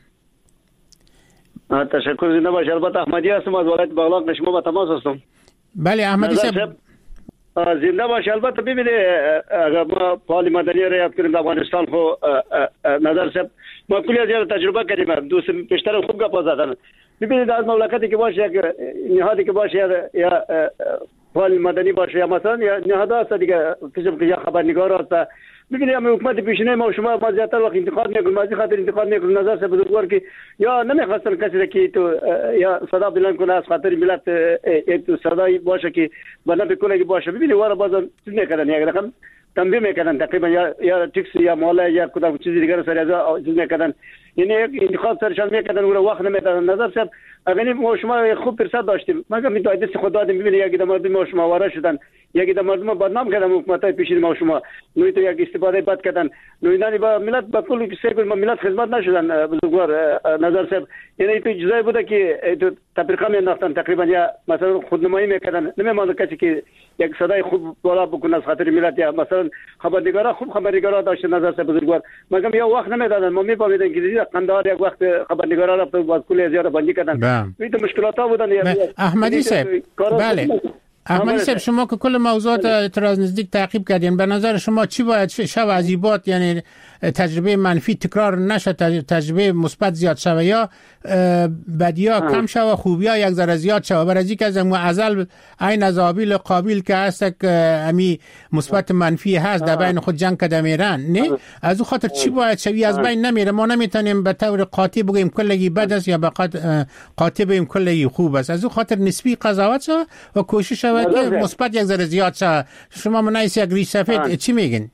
تشکر، زنده باشید. البته احمدی هستم از ولایت بغلان، شما با تماس هستم. بله احمدی صاحب زنده باشید. البته ببینید اگر ما فعال مدنی را یاد کنیم در افغانستان خو نظر صاحب ما کلی از تجربه کردیم. دوست بیشتر خوب گپ زدن. ببینید از مملکتی که باشه یک نهادی که باشه یا فعال مدنی باشه یا مثلا یا نهاد است دیگه قسم که یا خبرنگار است. ببینید هم حکومت پیشینه ما شما ما زیادتر وقت انتقاد میکنیم، مازی خاطر انتقاد میکنیم. نظر سے بزرگوار که یا نمیخواستن کسی که تو یا صدا بلند کنه از خاطر ملت یک صدایی باشه که بنا بکنه باشه. ببینید وارا بازم چیز میکنن، یک رقم تنبیه میکنن تقریبا یا تکس یا مالا یا کدام چیزی دیگر سر از چیز میکنن، یعنی انتقاد سرشان میکنن و وقت نمیدن. نظر صاحب اگر ما شما خوب فرصت داشتیم مگر می دادید خدا دادیم. ببینید یک مردم ما شما وارد شدن، یک مردم بدنام کردن حکومتای پیشین ما شما نوی تو یک استفاده بد کردن. نویدانی با ملت با کل سیکل ما ملت خدمت نشدن بزرگوار. نظر صاحب یعنی تو جزای بوده که تو تفریقه مینداختن تقریبا یا مثلا خودنمایی میکردن. نمی‌ماند کسی که یک صدای خوب بالا بکنه از خاطر ملت یا مثلا خبرنگارا خوب خبرنگارا داشته. نظر صاحب بزرگوار مگر یا وقت نمیدادن. ما میفهمیدن که قندهار یک وقت خبرنگارا را با کل زیاد بندی کردن. این مشکلات ها بودن. احمدی صاحب بله احمدی صاحب شما که کل موضوعات اعتراض نزدیک تعقیب کردین، به نظر شما چی باید شو از این بات؟ یعنی تجربه منفی تکرار نشه، تجربه مثبت زیاد شوه یا بدیا کم شوه، خوبیا یک ذره زیاد شوه؟ برای اینکه از ازل عین از آبیل قابیل که هست که امی مثبت منفی هست در بین خود جنگ کده میرن، نه از او خاطر چی باید شوی؟ از بین نمیره. ما نمیتونیم به طور قاطع بگیم کلگی بد است یا به قاطع بگیم کلگی خوب است. از او خاطر نسبی قضاوت شوه و کوشش شوه که مثبت یک ذره زیاد شوه. شما منایس یک ریش سفید چی میگین؟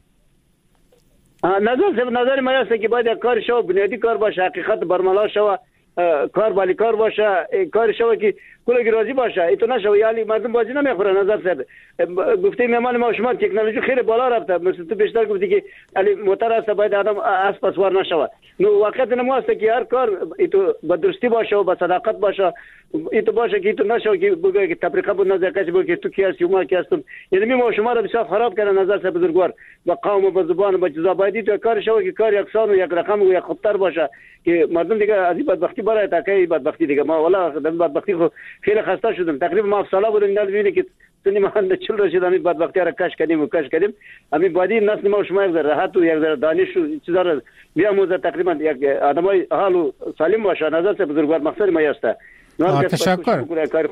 نظر ما است که باید کار شو بنیادی کار باشه، حقیقت برملا شو، کار بالی کار باشه، کار شو که کلی راضی باشه. ایتو نشو یعنی مردم بازی نمیخوره. نظر صاحب گفته میمان ما شما تکنولوژی خیلی بالا رفته. مثل تو بیشتر گفتی که علی موتور است باید آدم اسب سوار نشود. نو واقعیت نمو است که هر کار ایتو با درستی باشه و با صداقت باشه. ایتو باشه که ایتو نشو که بگه که تفریقه بود نظر کسی بگه تو کی هستی و ما کی هستم. یعنی ما شما را بسیار خراب کردن. نظر صاحب بزرگوار با قوم و با زبان و با جزا باید تو کار شو که کار یکسان و یک رقم و یک خوبتر باشه که مردم دیگه از این بدبختی برای تاکای بدبختی دیگه. ما والا بدبختی خو خیلی خسته شدم. تقریبا ما سالا بودیم اینا ببینید که سنی ما چل رسید همین بدبختی را کش کردیم. همین بعدی نسل ما شما یک ذره راحت و یک ذره دانش و چیزا را بیاموزه. تقریبا یک آدمای حال و سالم باشه. نظر صاحب بزرگوار مقصد ما است. تشکر.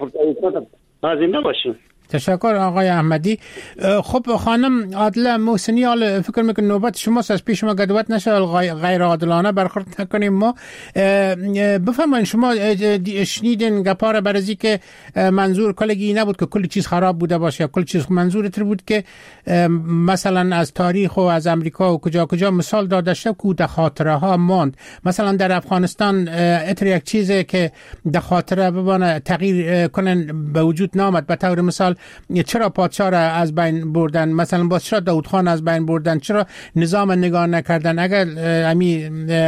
زنده باشین. تشکر آقای احمدی. خب خانم عادله محسنی، حال فکر میکنم نوبت شماست. از پیش ما گدوت نشه، غیر عادلانه برخورد نکنیم. ما بفهمین شما شنیدین گپاره برازی که منظور کلگی نبود که کل چیز خراب بوده باشه، کل چیز منظورت بود که مثلا از تاریخ و از امریکا و کجا مثال داده شد که در خاطره ها ماند. مثلا در افغانستان اتر یک چیزی که در خاطره ببانه تغییر کنن به وجود نامد. به طور مثال چرا پادشاه را از بین بردن؟ مثلا باز چرا داود خان از بین بردن؟ چرا نظام نگاه نکردن؟ اگر امی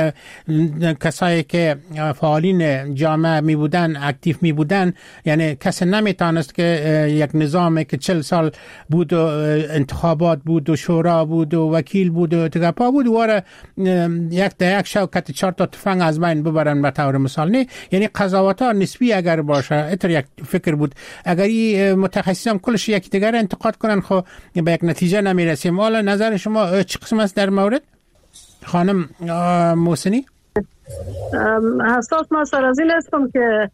کسایی که فعالین جامعه می بودن، اکتیو می بودن، یعنی کسی نمیتونست که یک نظامی که 40 سال بود و انتخابات بود و شورا بود و وکیل بود و تگپا بود واره یک شوکت 4 تا تفنگ از بین ببرن به طور مثال. نه یعنی قضاوت ها نسبی اگر باشه. اتر یک فکر بود. اگر متخصصان کلش یک دیگر انتقاد کنن خب به یک نتیجه نمیرسیم. حالا نظر شما چه قسم است در مورد خانم محسنی؟ حساس ما سر از این هستم که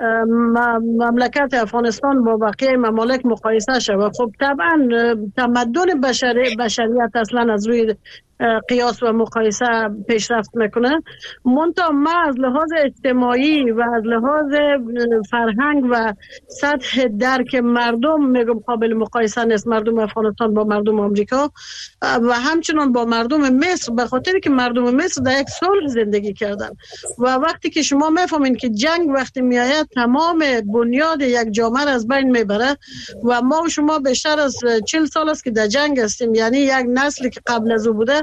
مملکت افغانستان با بقیه ممالک مقایسه شود. خب طبعا تمدن بشریت اصلا از روی قیاس و مقایسه پیشرفت میکنه. منتها ما از لحاظ اجتماعی و از لحاظ فرهنگ و سطح درک مردم میگم قابل مقایسه نیست. مردم افغانستان با مردم آمریکا و همچنان با مردم مصر، به خاطر که مردم مصر در یک صلح زندگی کردن و وقتی که شما میفهمین که جنگ وقتی میآید تمام بنیاد یک جامعه از بین میبره و ما و شما بیشتر از 40 سال است که در جنگ هستیم. یعنی یک نسلی که قبل از او بوده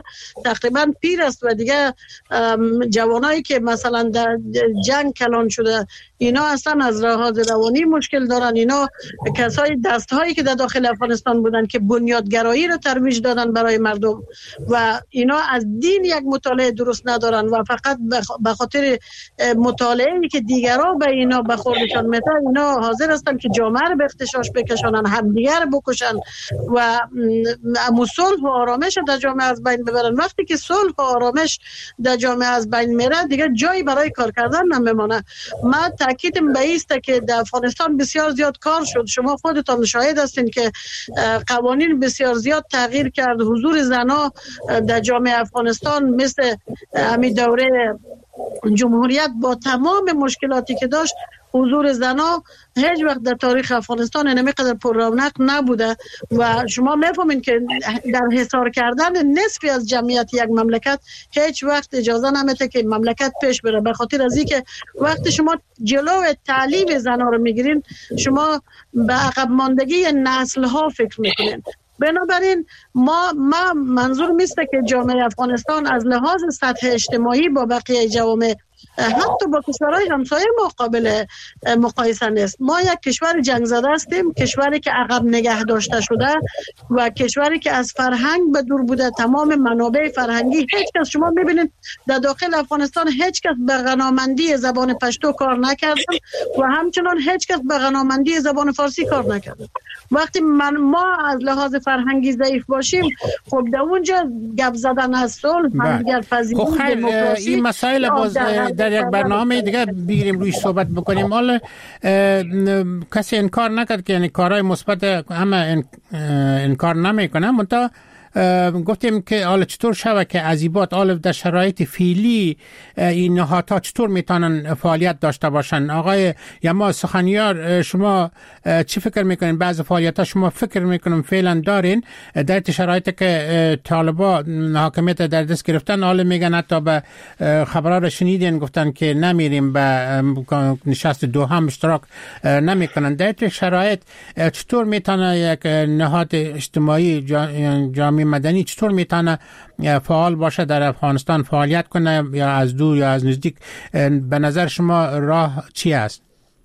تقریبا پیر است و دیگه جوانایی که مثلا در جنگ کلان شده اینا اصلا از لحاظ روانی مشکل دارن. اینا کسای دستهایی که در داخل افغانستان بودن که بنیادگرایی رو ترویج دادن برای مردم و اینا از دین یک مطالعه درست ندارن و فقط به خاطر مطالعه‌ای که دیگران به اینا به خوردشان میده اینا حاضر هستن که جامعه رو به اختشاش بکشونن، همدیگر رو بکشن و صلح و آرامش در جامعه از بین ببرن. وقتی که صلح و آرامش در جامعه از بین میره دیگه جایی برای کار کردن نمیمونه. من تاکیدم به است که در افغانستان بسیار زیاد کار شد. شما خودتان شاهد هستین که قوانین بسیار زیاد تغییر کرد. حضور زنان در جامعه افغانستان مثل همین دوره جمهوریت با تمام مشکلاتی که داشت حضور زنان هیچ وقت در تاریخ افغانستان اینقدر پر رونق نبوده و شما میفهمین که در حصار کردن نصفی از جمعیت یک مملکت هیچ وقت اجازه نمیده که مملکت پیش بره. به خاطر از اینکه وقتی شما جلو تعلیم زنان رو میگیرین شما به عقب ماندگی نسل ها فکر میکنین. بنابراین ما منظور میسته که جامعه افغانستان از لحاظ سطح اجتماعی با بقیه جوامع حتی با کشورهای همسایه قابل مقایسه نیست. ما یک کشور جنگ زده هستیم، کشوری که عقب نگه داشته شده و کشوری که از فرهنگ به دور بوده. تمام منابع فرهنگی هیچ کس، شما میبینید در داخل افغانستان هیچ کس به غنامندی زبان پشتو کار نکرده و همچنان هیچ کس به غنامندی زبان فارسی کار نکرده. وقتی ما از لحاظ فرهنگی ضعیف باشیم خب در اونجا گپ زدن از صلح همدیگر پذیری دموکراسی این مسائل باز در یک برنامه دیگه بگیریم روی صحبت بکنیم. حالا کسی انکار نکرد که یعنی کارهای مثبت همه انکار نمیکنه، منتها گفتیم که حالا چطور شوه که عزیبات حالا در شرایط فعلی این نهادها چطور میتونن فعالیت داشته باشن. آقای یما سخنیار، شما چی فکر میکنین؟ بعض فعالیت‌ها شما فکر میکنم فعلا دارین در شرایطی که طالبان حاکمیت در دست گرفتن؟ حالا میگن حتی به خبرها رو شنیدین گفتن که نمیریم به نشست دوحه اشتراک نمیکنن. در شرایط چطور میتونه یک نهاد اجتماعی جامعه مدنی چطور میتونه فعال باشه در افغانستان، فعالیت کنه یا از دور یا از نزدیک؟ به نظر شما راه چی است؟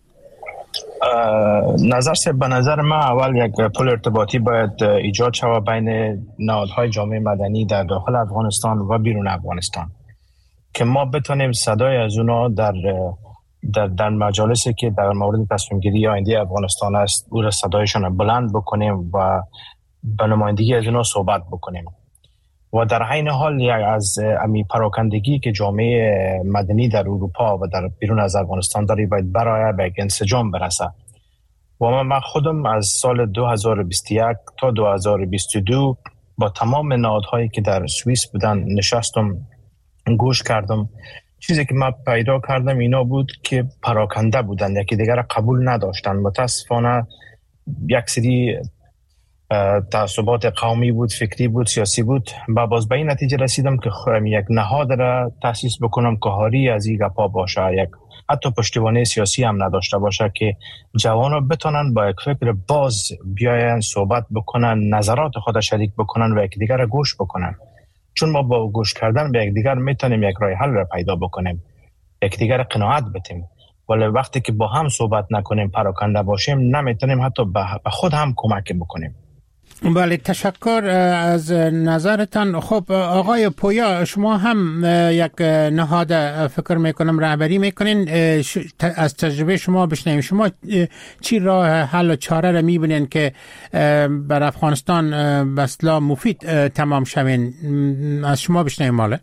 به نظر من اول یک پل ارتباطی باید ایجاد شود بین نهادهای جامعه مدنی در داخل افغانستان و بیرون افغانستان که ما بتونیم صدای از اونا در مجالسی که در مورد تصمیم گیری آینده افغانستان است او را صدایشان بلند بکنیم و به نمایندگی از اونا صحبت بکنیم و در عین حال از امی پراکندگی که جامعه مدنی در اروپا و در بیرون از افغانستان داری باید برای به یک انسجام برسه. و من خودم از سال 2021 تا 2022 با تمام نهادهایی که در سوئیس بودن نشستم، گوش کردم. چیزی که من پیدا کردم اینا بود که پراکنده بودن، یکی دیگر قبول نداشتن. متاسفانه یک سری تعصبات قومی بود، فکری بود، سیاسی بود. باز به این نتیجه رسیدم که یک نهاد را تأسیس بکنم که حاری از این گپا باشه، یک حتی پشتیبانی سیاسی هم نداشته باشه که جوانان بتونن با یک فکر باز بیاین صحبت بکنن، نظرات خود شریک بکنن و یکدیگر را گوش بکنن. چون ما با گوش کردن به یکدیگر میتونیم یک راه حل را پیدا بکنیم، یکدیگر قناعت بدیم. ولی وقتی که با هم صحبت نکنیم، پراکنده باشیم، نمیتونیم حتی به خود هم کمک بکنیم. بله، تشکر از نظرتان. خب آقای پویا، شما هم یک نهاد فکر میکنم رهبری میکنین، از تجربه شما بشنویم. شما چی راه حل و چاره را میبینین که بر افغانستان به اصطلاح مفید تمام شوین؟ از شما بشنویم. ماله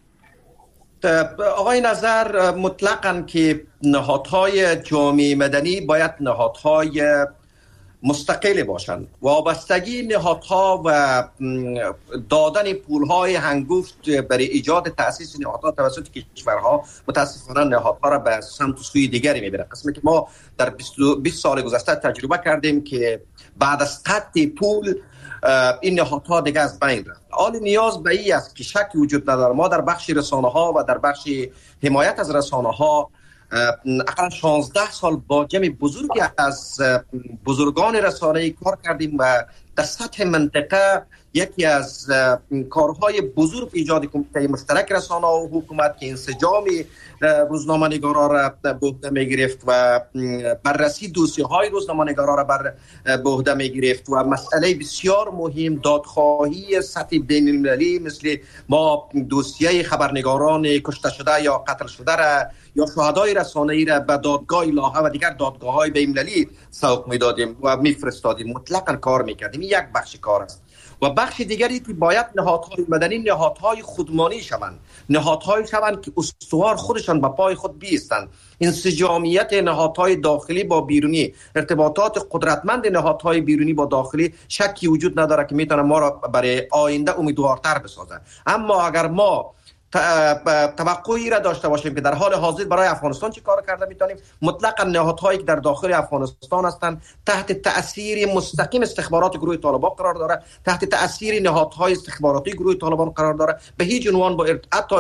آقای نظر، مطلقاً که نهادهای جامعه مدنی باید نهادهای مستقل باشند. وابستگی نهادها و دادن پولهای هنگفت برای ایجاد تأسیس نهادها توسط کشورها متاسفانه نهادها را به سمت و سوی دیگری میبره. قسمی که ما در 20 سال گذشته تجربه کردیم که بعد از قطع پول این نهادها دیگه از بین رفت. حال نیاز به این است که شک وجود نداره ما در بخش رسانه ها و در بخش حمایت از رسانه ها اقلا 16 سال با جمع بزرگی از بزرگان رسانه‌ای کار کردیم و در سطح منطقه یکی از کارهای بزرگ ایجاد کمیته مشترک رسانه و حکومت که انسجام روزنامه‌نگارا را به عهده می‌گرفت و بررسی دوسیه‌های روزنامه‌نگارا را به عهده می‌گرفت و مسئله بسیار مهم دادخواهی سطح بین‌المللی مثل ما دوسیه خبرنگاران کشته شده یا قتل شده را یا شهدای رسانه‌ای را به دادگاه لاهه و دیگر دادگاه‌های بین‌المللی سوق می‌دادیم و می‌فرستادیم، مطلقاً کار می‌کردیم. این یک بخش کار است. و بخش دیگری که باید نهادهای مدنی نهادهای خودمانی شوند، نهادهای شوند که استوار خودشان به پای خود بیستند. انسجامیت نهادهای داخلی با بیرونی، ارتباطات قدرتمند نهادهای بیرونی با داخلی شکی وجود نداره که میتونه ما را برای آینده امیدوارتر بسازه. اما اگر ما توقعی را داشته باشیم که در حال حاضر برای افغانستان چه کار کرده میتونیم، مطلقا نهادهایی که در داخل افغانستان هستند تحت تأثیر مستقیم استخبارات گروه طالبان قرار داره، تحت تأثیر نهادهای استخباراتی گروه طالبان قرار داره، به هیچ عنوان با حتی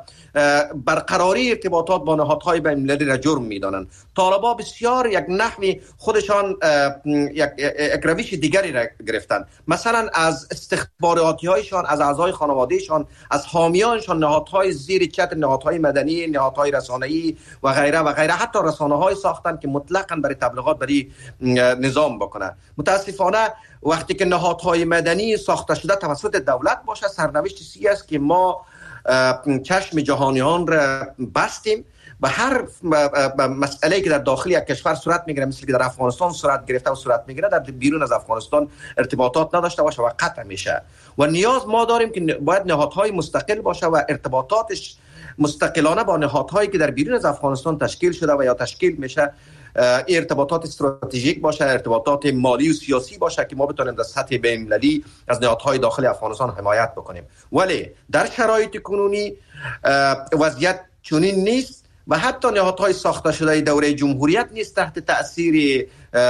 برقراری ارتباطات با نهادهای بین‌المللی را جرم میدانند. طالبان بسیار یک نحوی خودشان یک روش دیگری را گرفتن، مثلا از استخباراتی هایشان، از اعضای خانوادهشان، از حامیانشان نهادهای زیر چتر نهادهای مدنی، نهادهای رسانه‌ای و غیره و غیره، حتی رسانه‌های ساختن که مطلقاً برای تبلیغات برای نظام بکنه. متاسفانه وقتی که نهادهای مدنی ساخته شده توسط دولت باشه، سرنوشت سی است که ما چشم جهانیان را بستیم و هر مسئله که در داخل یک کشور صورت میگیره، مثل که در افغانستان صورت گرفته و صورت میگیره، در بیرون از افغانستان ارتباطات نداشته باشه و قطع میشه. و نیاز ما داریم که باید نهادهای مستقل باشه و ارتباطاتش مستقلانه با نهادهایی که در بیرون از افغانستان تشکیل شده و یا تشکیل میشه ارتباطات استراتژیک باشه، ارتباطات مالی و سیاسی باشه که ما بتونیم در سطح بین‌المللی از نهادهای داخل افغانستان حمایت بکنیم. ولی در شرایط کنونی وضعیت چنین نیست و حتی نهادهای ساخته شده دوره جمهوریت نیست تحت تأثیر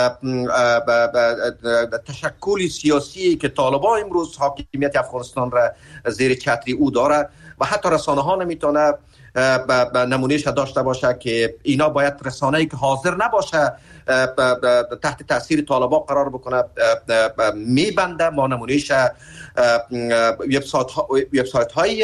تشکل سیاسی که طالبان امروز حاکمیت افغانستان را زیر چتر او داره و حتی رسانه ها نمیتونه نمونهش داشته باشه که اینا باید رسانه‌ای که حاضر نباشه تحت تاثیر طالبان قرار بکنه میبنده. ما نمونهش وبسایت های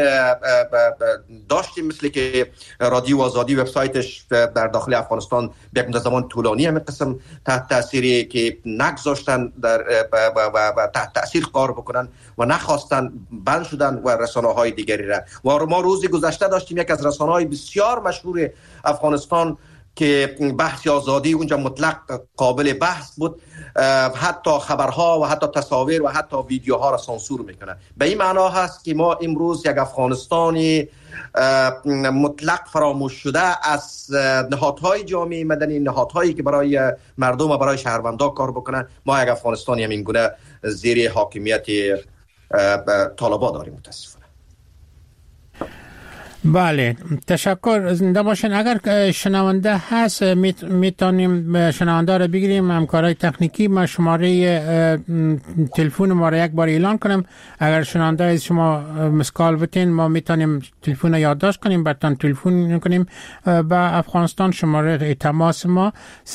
داشتیم مثل که رادیو آزادی وبسایتش در داخل افغانستان به یک زمان طولانی همین قسم تحت تاثیری که نگذاشتن و تحت تاثیر کار بکنن و نخواستن بند شدن و رسانه های دیگری را. و ما روزی گذشته داشتیم یک از رسانه های بسیار مشهور افغانستان که بحث آزادی اونجا مطلق قابل بحث بود، حتی خبرها و حتی تصاویر و حتی ویدیوها را سانسور میکنه. به این معنا هست که ما امروز یک افغانستانی مطلق فراموش شده از نهادهای جامعه مدنی، نهادهایی که برای مردم و برای شهروندان کار بکنن، ما یک افغانستانی همین گونه زیر حاکمیت طالبان داریم متاسفانه. بله، تشکر. زنده باشین. اگر شنونده هست میتونیم شنونده رو بگیریم. همکارای تکنیکی ما شماره تلفن ما رو یک بار اعلان کنم. اگر شنونده از شما مسکال بتین ما میتونیم تلفن رو یادداشت کنیم، براتون تلفن کنیم به افغانستان. شماره تماس ما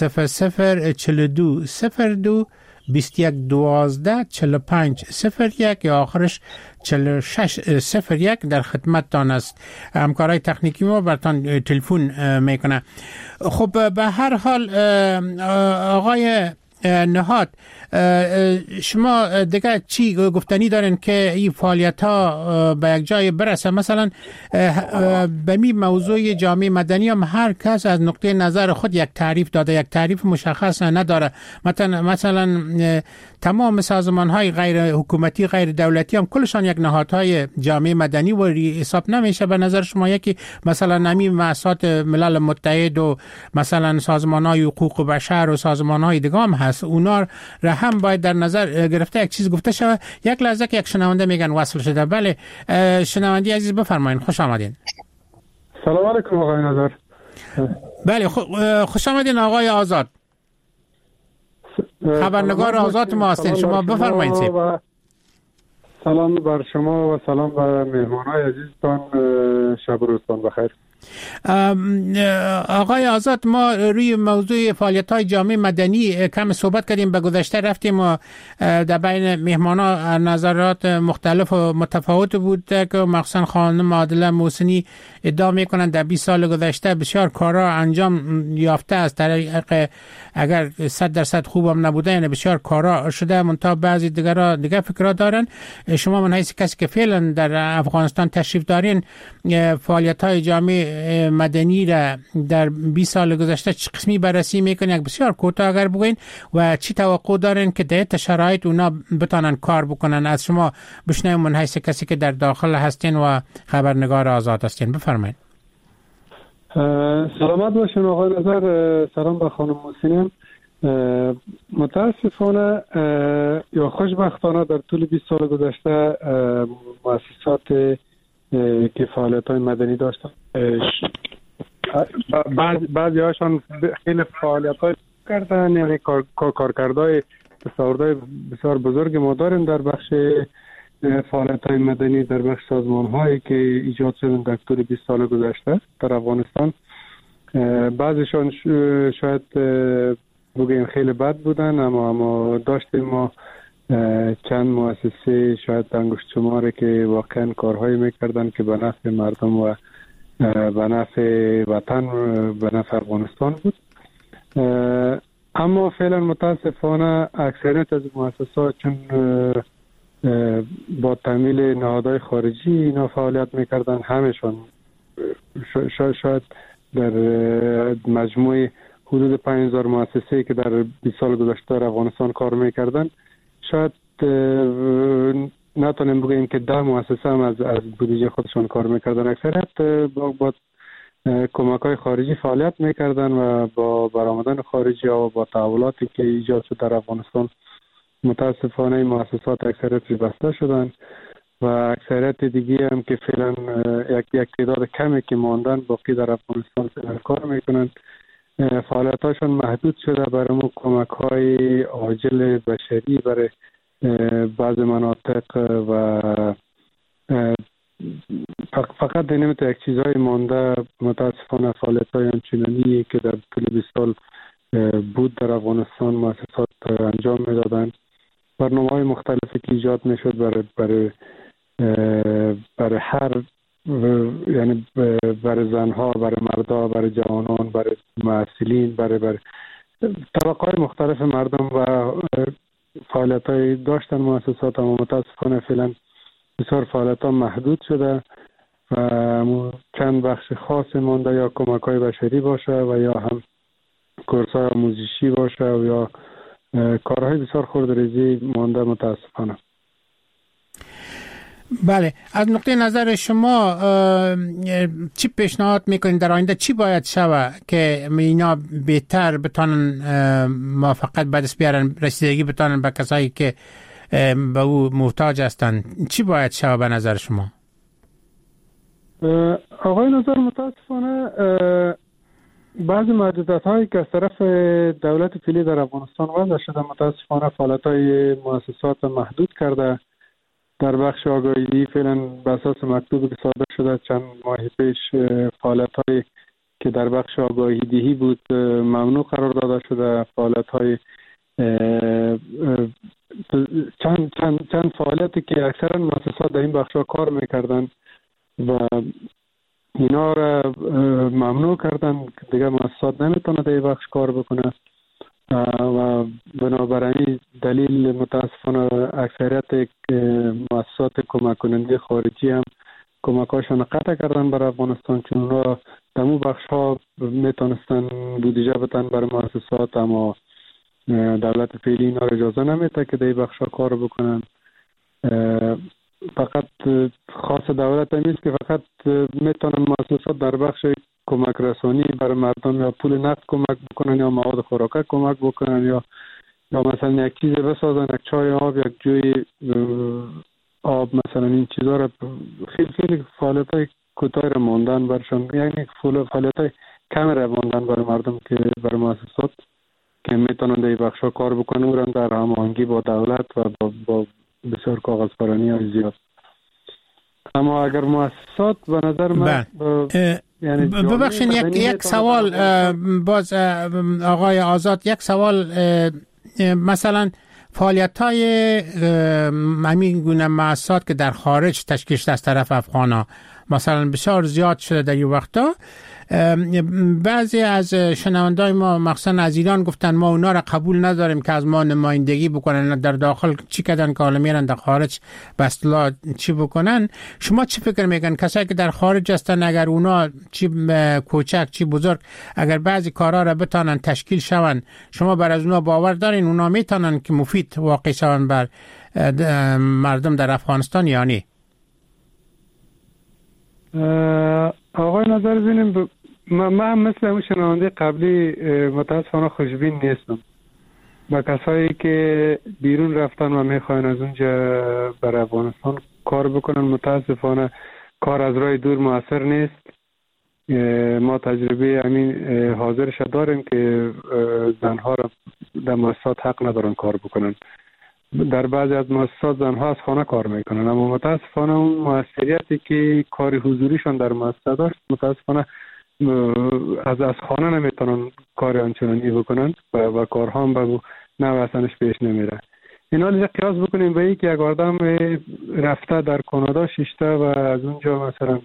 0042 02 21 12 45 01 یا آخرش 46 01 در خدمتتان است. همکارای تکنیکی ما براتون تلفن میکنه. خب به هر حال آقای نهاد، شما دیگه چی گفتنی دارین که این فعالیت ها به یک جای برسه؟ مثلا به می موضوع جامعه مدنی هم هر کس از نقطه نظر خود یک تعریف داده، یک تعریف مشخص نداره. مثلا تمام سازمان های غیر حکومتی غیر دولتی هم کلشان یک نهادهای جامعه مدنی و حساب نمیشه. به نظر شما یکی مثلا نمی مؤسسات ملل متحد و مثلا سازمان های حقوق بشر و سازمان های دیگه هم هست، اونا را هم باید در نظر گرفته یک چیز گفته شود. یک لحظه که یک شنونده میگن وصل شده. بله شنوندی عزیز بفرمایید، خوش آمدین. سلام علیکم آقای نظر. بله خوش آمدین آقای آزاد، خبرنگار آزاد ما هستین. شما بفرمایید. سلام بر شما و سلام بر مهمانای عزیزتان. شب و روزتان بخیر. آقای آزاد، ما روی موضوع فعالیت‌های جامعه مدنی کم صحبت کردیم. به گذشته رفتیم و در بین مهمانا نظرات مختلف و متفاوت بود که مخصوصا خانم عادله محسنی ادعا میکنند در 20 سال گذشته بسیار کارا انجام یافته از طریق، اگر 100% خوبم نبوده، یعنی بسیار کارا شده، منتها بعضی دیگر فکرها دارن. شما من حیث کسی که فعلا در افغانستان تشریف دارین، فعالیت‌های جامعه مدنی را در 20 سال گذشته چه قسمی بررسی میکنین؟ یک بسیار کوتاه اگر بگوین، و چی توقع دارین که در شرایط اونا بتونن کار بکنن؟ از شما بشنویم من حیث کسی که در داخل هستین و خبرنگار آزاد هستین. بفرمایید. سلامت باشین آقای نظر. سلام به خانم محسنی. متاسفانه یا خوشبختانه در طول 20 سال گذشته مؤسسات که فعالیت‌های مدنی داشتن، بعضی هاشون خیلی فعالیت‌های کردن، یعنی کارکردهای تصاوردهای بسیار بزرگ ما داریم در بخش فعالیت‌های مدنی، در بخش سازمان‌هایی که ایجاد شدن در طول 20 سال گذشته در افغانستان. بعضیشون شاید بگیم خیلی بد بودن، اما داشتیم ما چند مؤسسه شاید انگشت شماره که واقعا کارهایی میکردن که به نفع مردم و به نفع وطن، به نفع افغانستان بود. اما فعلا متاسفانه اکثریت از مؤسسات چون با تمویل نهادهای خارجی اینا فعالیت میکردن، همشون شاید در مجموع حدود 5000 مؤسسه که در 20 سال گذشته در افغانستان کار میکردن، شاید نتونیم بگیم که 10 مؤسسه هم از بودجه خودشون کار میکردن. اکثریت با کمک‌های خارجی فعالیت میکردن و با برآمدن خارجی و با تحولاتی که ایجاد شد در افغانستان، متاسفانه این مؤسسات اکثریت بسته شدن و اکثریت دیگه هم که فعلا یک تعداد کمی که ماندن باقی در افغانستان کار میکنن. فعالیتاشون محدود شده برای ما کمک‌های عاجل بشری برای بعض مناطق و فقط نمیتونه یک چیزهای مانده. متاسفانه فعالیت‌های همچنانی که در طول 20 سال بود در افغانستان مؤسسات انجام میدادن، برنامه‌های مختلفی که ایجاد میشد برای هر، یعنی برای زنها، برای مردها، برای جوانان، برای معسلین، برای طبقات مختلف مردم و فعالیت‌های داشتن مؤسسات. اما متاسفانه فعلا بسیار فعالیت‌ها محدود شده و چند بخش خاص مانده، یا کمک‌های بشری باشه و یا هم کورس‌های آموزشی باشه و یا کارهای بسیار خردریزی مانده متاسفانه. بله، از نقطه نظر شما چی پیشنهاد میکنید در آینده؟ چی باید شود که اینا بهتر بتونن موفقیت به دست بیارن، رسیدگی بتونن به کسایی که به او محتاج هستن؟ چی باید شود به نظر شما؟ آقای نظر، متاسفانه بعضی محدودیت هایی که از طرف دولت فعلی در افغانستان وضع شده متاسفانه فعالیت های مؤسسات محدود کرده. در بخش آگاهی فعلا به اساس مکتوبی که صادر شده چند ماه پیش، فعالیت‌هایی که در بخش آگاهی دهی بود ممنوع قرار داده شده. فعالیت‌های چند فعالیتی که اکثرا مؤسسات در این بخش‌ها کار می‌کردن و اینا را ممنوع کردن که دیگه مؤسسات نمیتونه در این بخش کار بکنه و بنابراین دلیل متاسفانه اکثریت مؤسسات کمک کننده خارجی هم کمکاشون قطع کردن برای افغانستان، چون اونا در اون بخش ها میتونستن بودجه بدن برای مؤسسات، اما دولت فعلی اینا را اجازه نمیده که در این بخش ها کار بکنن. فقط خاص دولت هم نیست که فقط میتونن مؤسسات در بخش کمک رسانی برای مردم یا پول نقد کمک بکنن یا مواد خوراکه کمک بکنن یا مثلا یک چیز بسازن، یک چای آب، یک جوی آب، مثلا این چیزا را خیلی فعالیت‌های کوتاه را ماندن برشان، یعنی فعالیت‌های کم را ماندن برای مردم که برای مؤسسات که میتونن در این بخش‌ها کار بکنن و در هماهنگی با دولت و با بسیار کاغذپرانی های زیاد. اما اگر مؤسسات به نظر من یعنی ببخشید یک سوال باز آقای آزاد، یک سوال، مثلا فعالیت‌های همین گونه مؤسسات که در خارج تشکیل شده از طرف افغانا مثلا بسیار زیاد شده در این وقتا. بعضی از شنوندای ما مخصوصا از ایران گفتن ما اونا را قبول نداریم که از ما نمایندگی بکنن، در داخل چی کردن که حالا میرن در خارج به اصطلاح چی بکنن. شما چی فکر میگن کسایی که در خارج هستن اگر اونا چی کوچک چی بزرگ اگر بعضی کارا را بتانن تشکیل شون، شما بر از اونا باور دارین اونا میتونن که مفید واقع شون بر مردم در افغانستان یا نه؟ آقای نظر بینیم من مثل همون شنونده قبلی متاسفانه خوشبین نیستم با کسایی که بیرون رفتن و میخواین از اونجا بر افغانستان کار بکنن. متاسفانه کار از راه دور موثر نیست. ما تجربه همین حاضرش داریم که زنها را در مؤسسات حق ندارن کار بکنن. در بعضی از مؤسسات زنها از خانه کار میکنن، اما متاسفانه اون موثریتی که کار حضوریشان در مؤسسه داشت متاسفانه از خانه نمیتونن کار آنچنانی بکنن و کارها هم به نوع اصلش پیش نمیره. این حال قیاس بکنیم به که یک آدم رفته در کانادا شیشته و از اونجا مثلا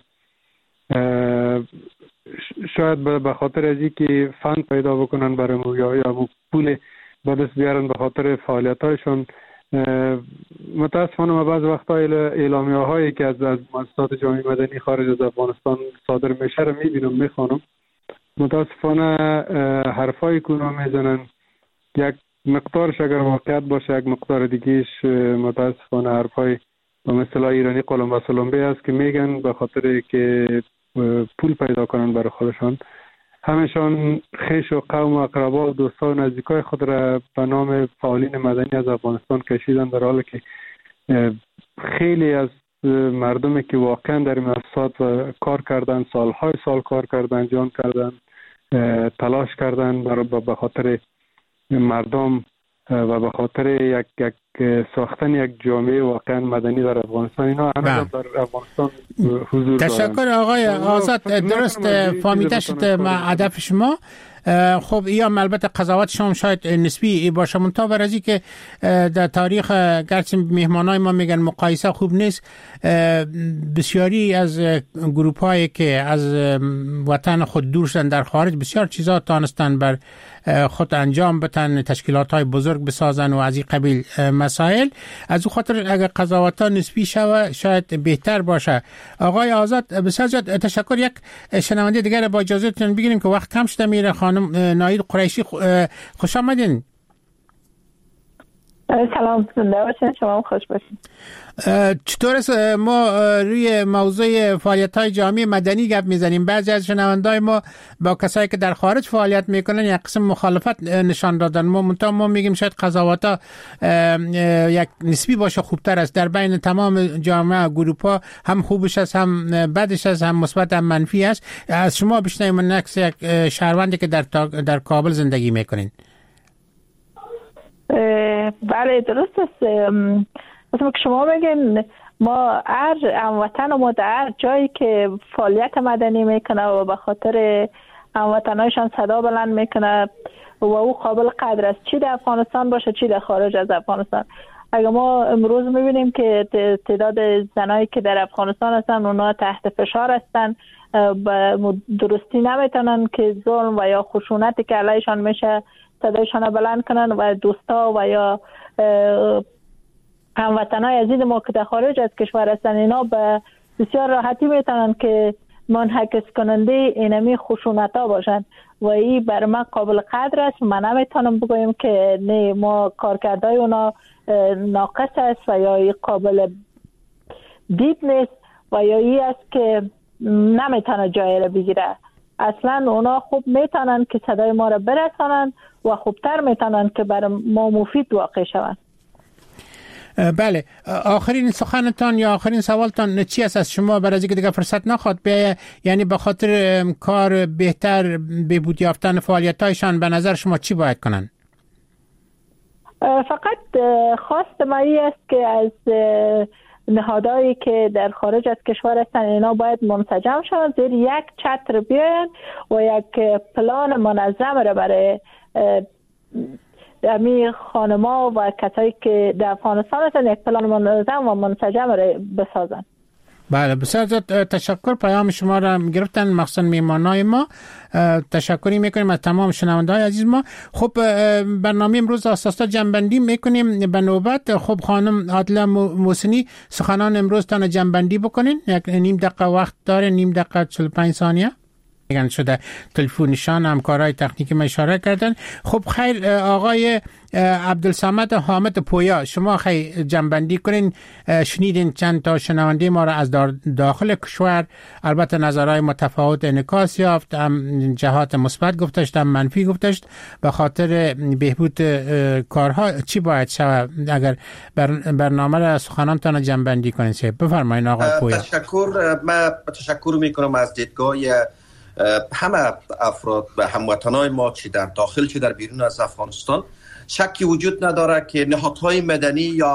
شاید به خاطر از که فند پیدا بکنن برای یا پول به دست بیارن به خاطر فعالیت‌هایشون. متاسفانه ما بعض وقتا اعلامیه هایی که از مؤسسات جامعه مدنی خارج از افغانستان صادر میشه رو میبینم میخوانم. متاسفانه حرفایی که اونا میزنن یک مقدارش اگر واقعیت باشه، یک مقدار دیگهش متاسفانه حرفای به اصطلاح ایرانی قلم و سلمبه است که میگن به خاطر که پول پیدا کنن برای خودشان. همشان خیش و قوم و اقربا و دوستا و نزدیکای خود را به نام فعالین مدنی از افغانستان کشیدن، در حالی که خیلی از مردمی که واقعا در مؤسسات کار کردن، سالهای سال کار کردن، جان کردن، تلاش کردن به خاطر مردم و به خاطر یک ساختن یک جامعه واقعا مدنی در افغانستان. اینا هنوز در افغانستان حضور دارن. تشکر آقای آزاد. درست فهمیده شد هدف شما. خب یا البته قضاوت شما شاید نسبی باشه، منتها بر ازی که در تاریخ گرچه مهمانای ما میگن مقایسه خوب نیست، بسیاری از گروپ هایی که از وطن خود دور شدن در خارج بسیار چیزا تانستن بر خود انجام بتن، تشکیلات های بزرگ بسازن و از این قبیل مسائل. از او خاطر اگر قضاوت ها نسبی شود شاید بهتر باشه. آقای آزاد بسیار زیاد تشکر. یک شنونده دیگر با اجازهتون بگیریم که وقت کم شده میره. خانم ناید قریشی خوش آمدین. سلام، زنده باشین. شما خوش باشین. چطور است؟ ما روی موضوع فعالیت‌های جامعه مدنی گپ میزنیم. بعضی از شنوندای ما با کسایی که در خارج فعالیت میکنن یک قسم مخالفت نشان دادن. ما میگیم شاید قضاوت‌ها یک نسبی باشه خوبتر است. در بین تمام جامعه گروپ‌ها هم خوبش است، هم بدش است، هم مثبت هم منفی است. از شما بشنویم نکس یک شهروندی که در کابل زندگی میکنین. بله درست است. مثلا که شما بگین ما هر هموطن ما در هر جایی که فعالیت مدنی میکنه و به خاطر هموطنایشان صدا بلند میکنه و او قابل قدر است، چی در افغانستان باشه چی در خارج از افغانستان. اگر ما امروز میبینیم که تعداد زنایی که در افغانستان هستن اونا تحت فشار هستن، درستی نمیتونن که ظلم و یا خشونتی که علیشان میشه صدایشان بلند کنن و دوستا و یا هموطنای عزیز ما که در خارج از کشور هستن اینا به بسیار راحتی میتونن که منعکس کننده اینمی خشونت ها باشن و این بر من قابل قدر است. من نمیتونم بگویم که نه ما کارکردهای اونا ناقص است و یا قابل دید نیست و یا این است که نمیتونه جای را بگیره. اصلا اونا خوب میتونن که صدای ما را برسانن و خوبتر میتونن که بر ما مفید واقع شوند. بله، آخرین سخنتان یا آخرین سوالتان چی است از شما برای اینکه دیگه فرصت نخواد بیایه، یعنی به خاطر کار بهتر بهبود یافتن فعالیت‌هایشان به نظر شما چی باید کنن؟ فقط خواست ما است که از نهادهایی که در خارج از کشور هستن اینا باید منسجم شوند، زیر یک چتر بیاین و یک پلان منظم را برای امی خانما و کسایی که در افغانستان هستن یک پلان منظم و منسجم را بسازن. بله، بسیار تشکر. پیام شما را گرفتن، مخصوصا میهمانای ما. تشکری میکنیم از تمام شنونده‌های عزیز ما. خب برنامه امروز اساسا جنبندی میکنیم به نوبت. خب خانم عادله محسنی، سخنان امروز تان جنبندی بکنین. یک نیم دقیقه وقت داره، نیم دقیقه 45 ثانیه. میگن شده تلفنشان همکارای تکنیکی ما اشاره کردن. خب خیر، آقای عبدالصمد حامد پویا، شما خیر جنبندی کنین. شنیدین چند تا شنونده ما را از داخل کشور، البته نظرهای متفاوت انعکاس یافت، هم جهات مثبت گفتشت هم منفی گفتشت. به خاطر بهبود کارها چی باید شود؟ اگر برنامه را سخنانتان جنبندی کنین بفرمایید آقای پویا. من تشکر میکنم از دیدگاه همه افراد و هموطنان ما، چه در داخل چه در بیرون از افغانستان. شکی وجود نداره که نهادهای مدنی یا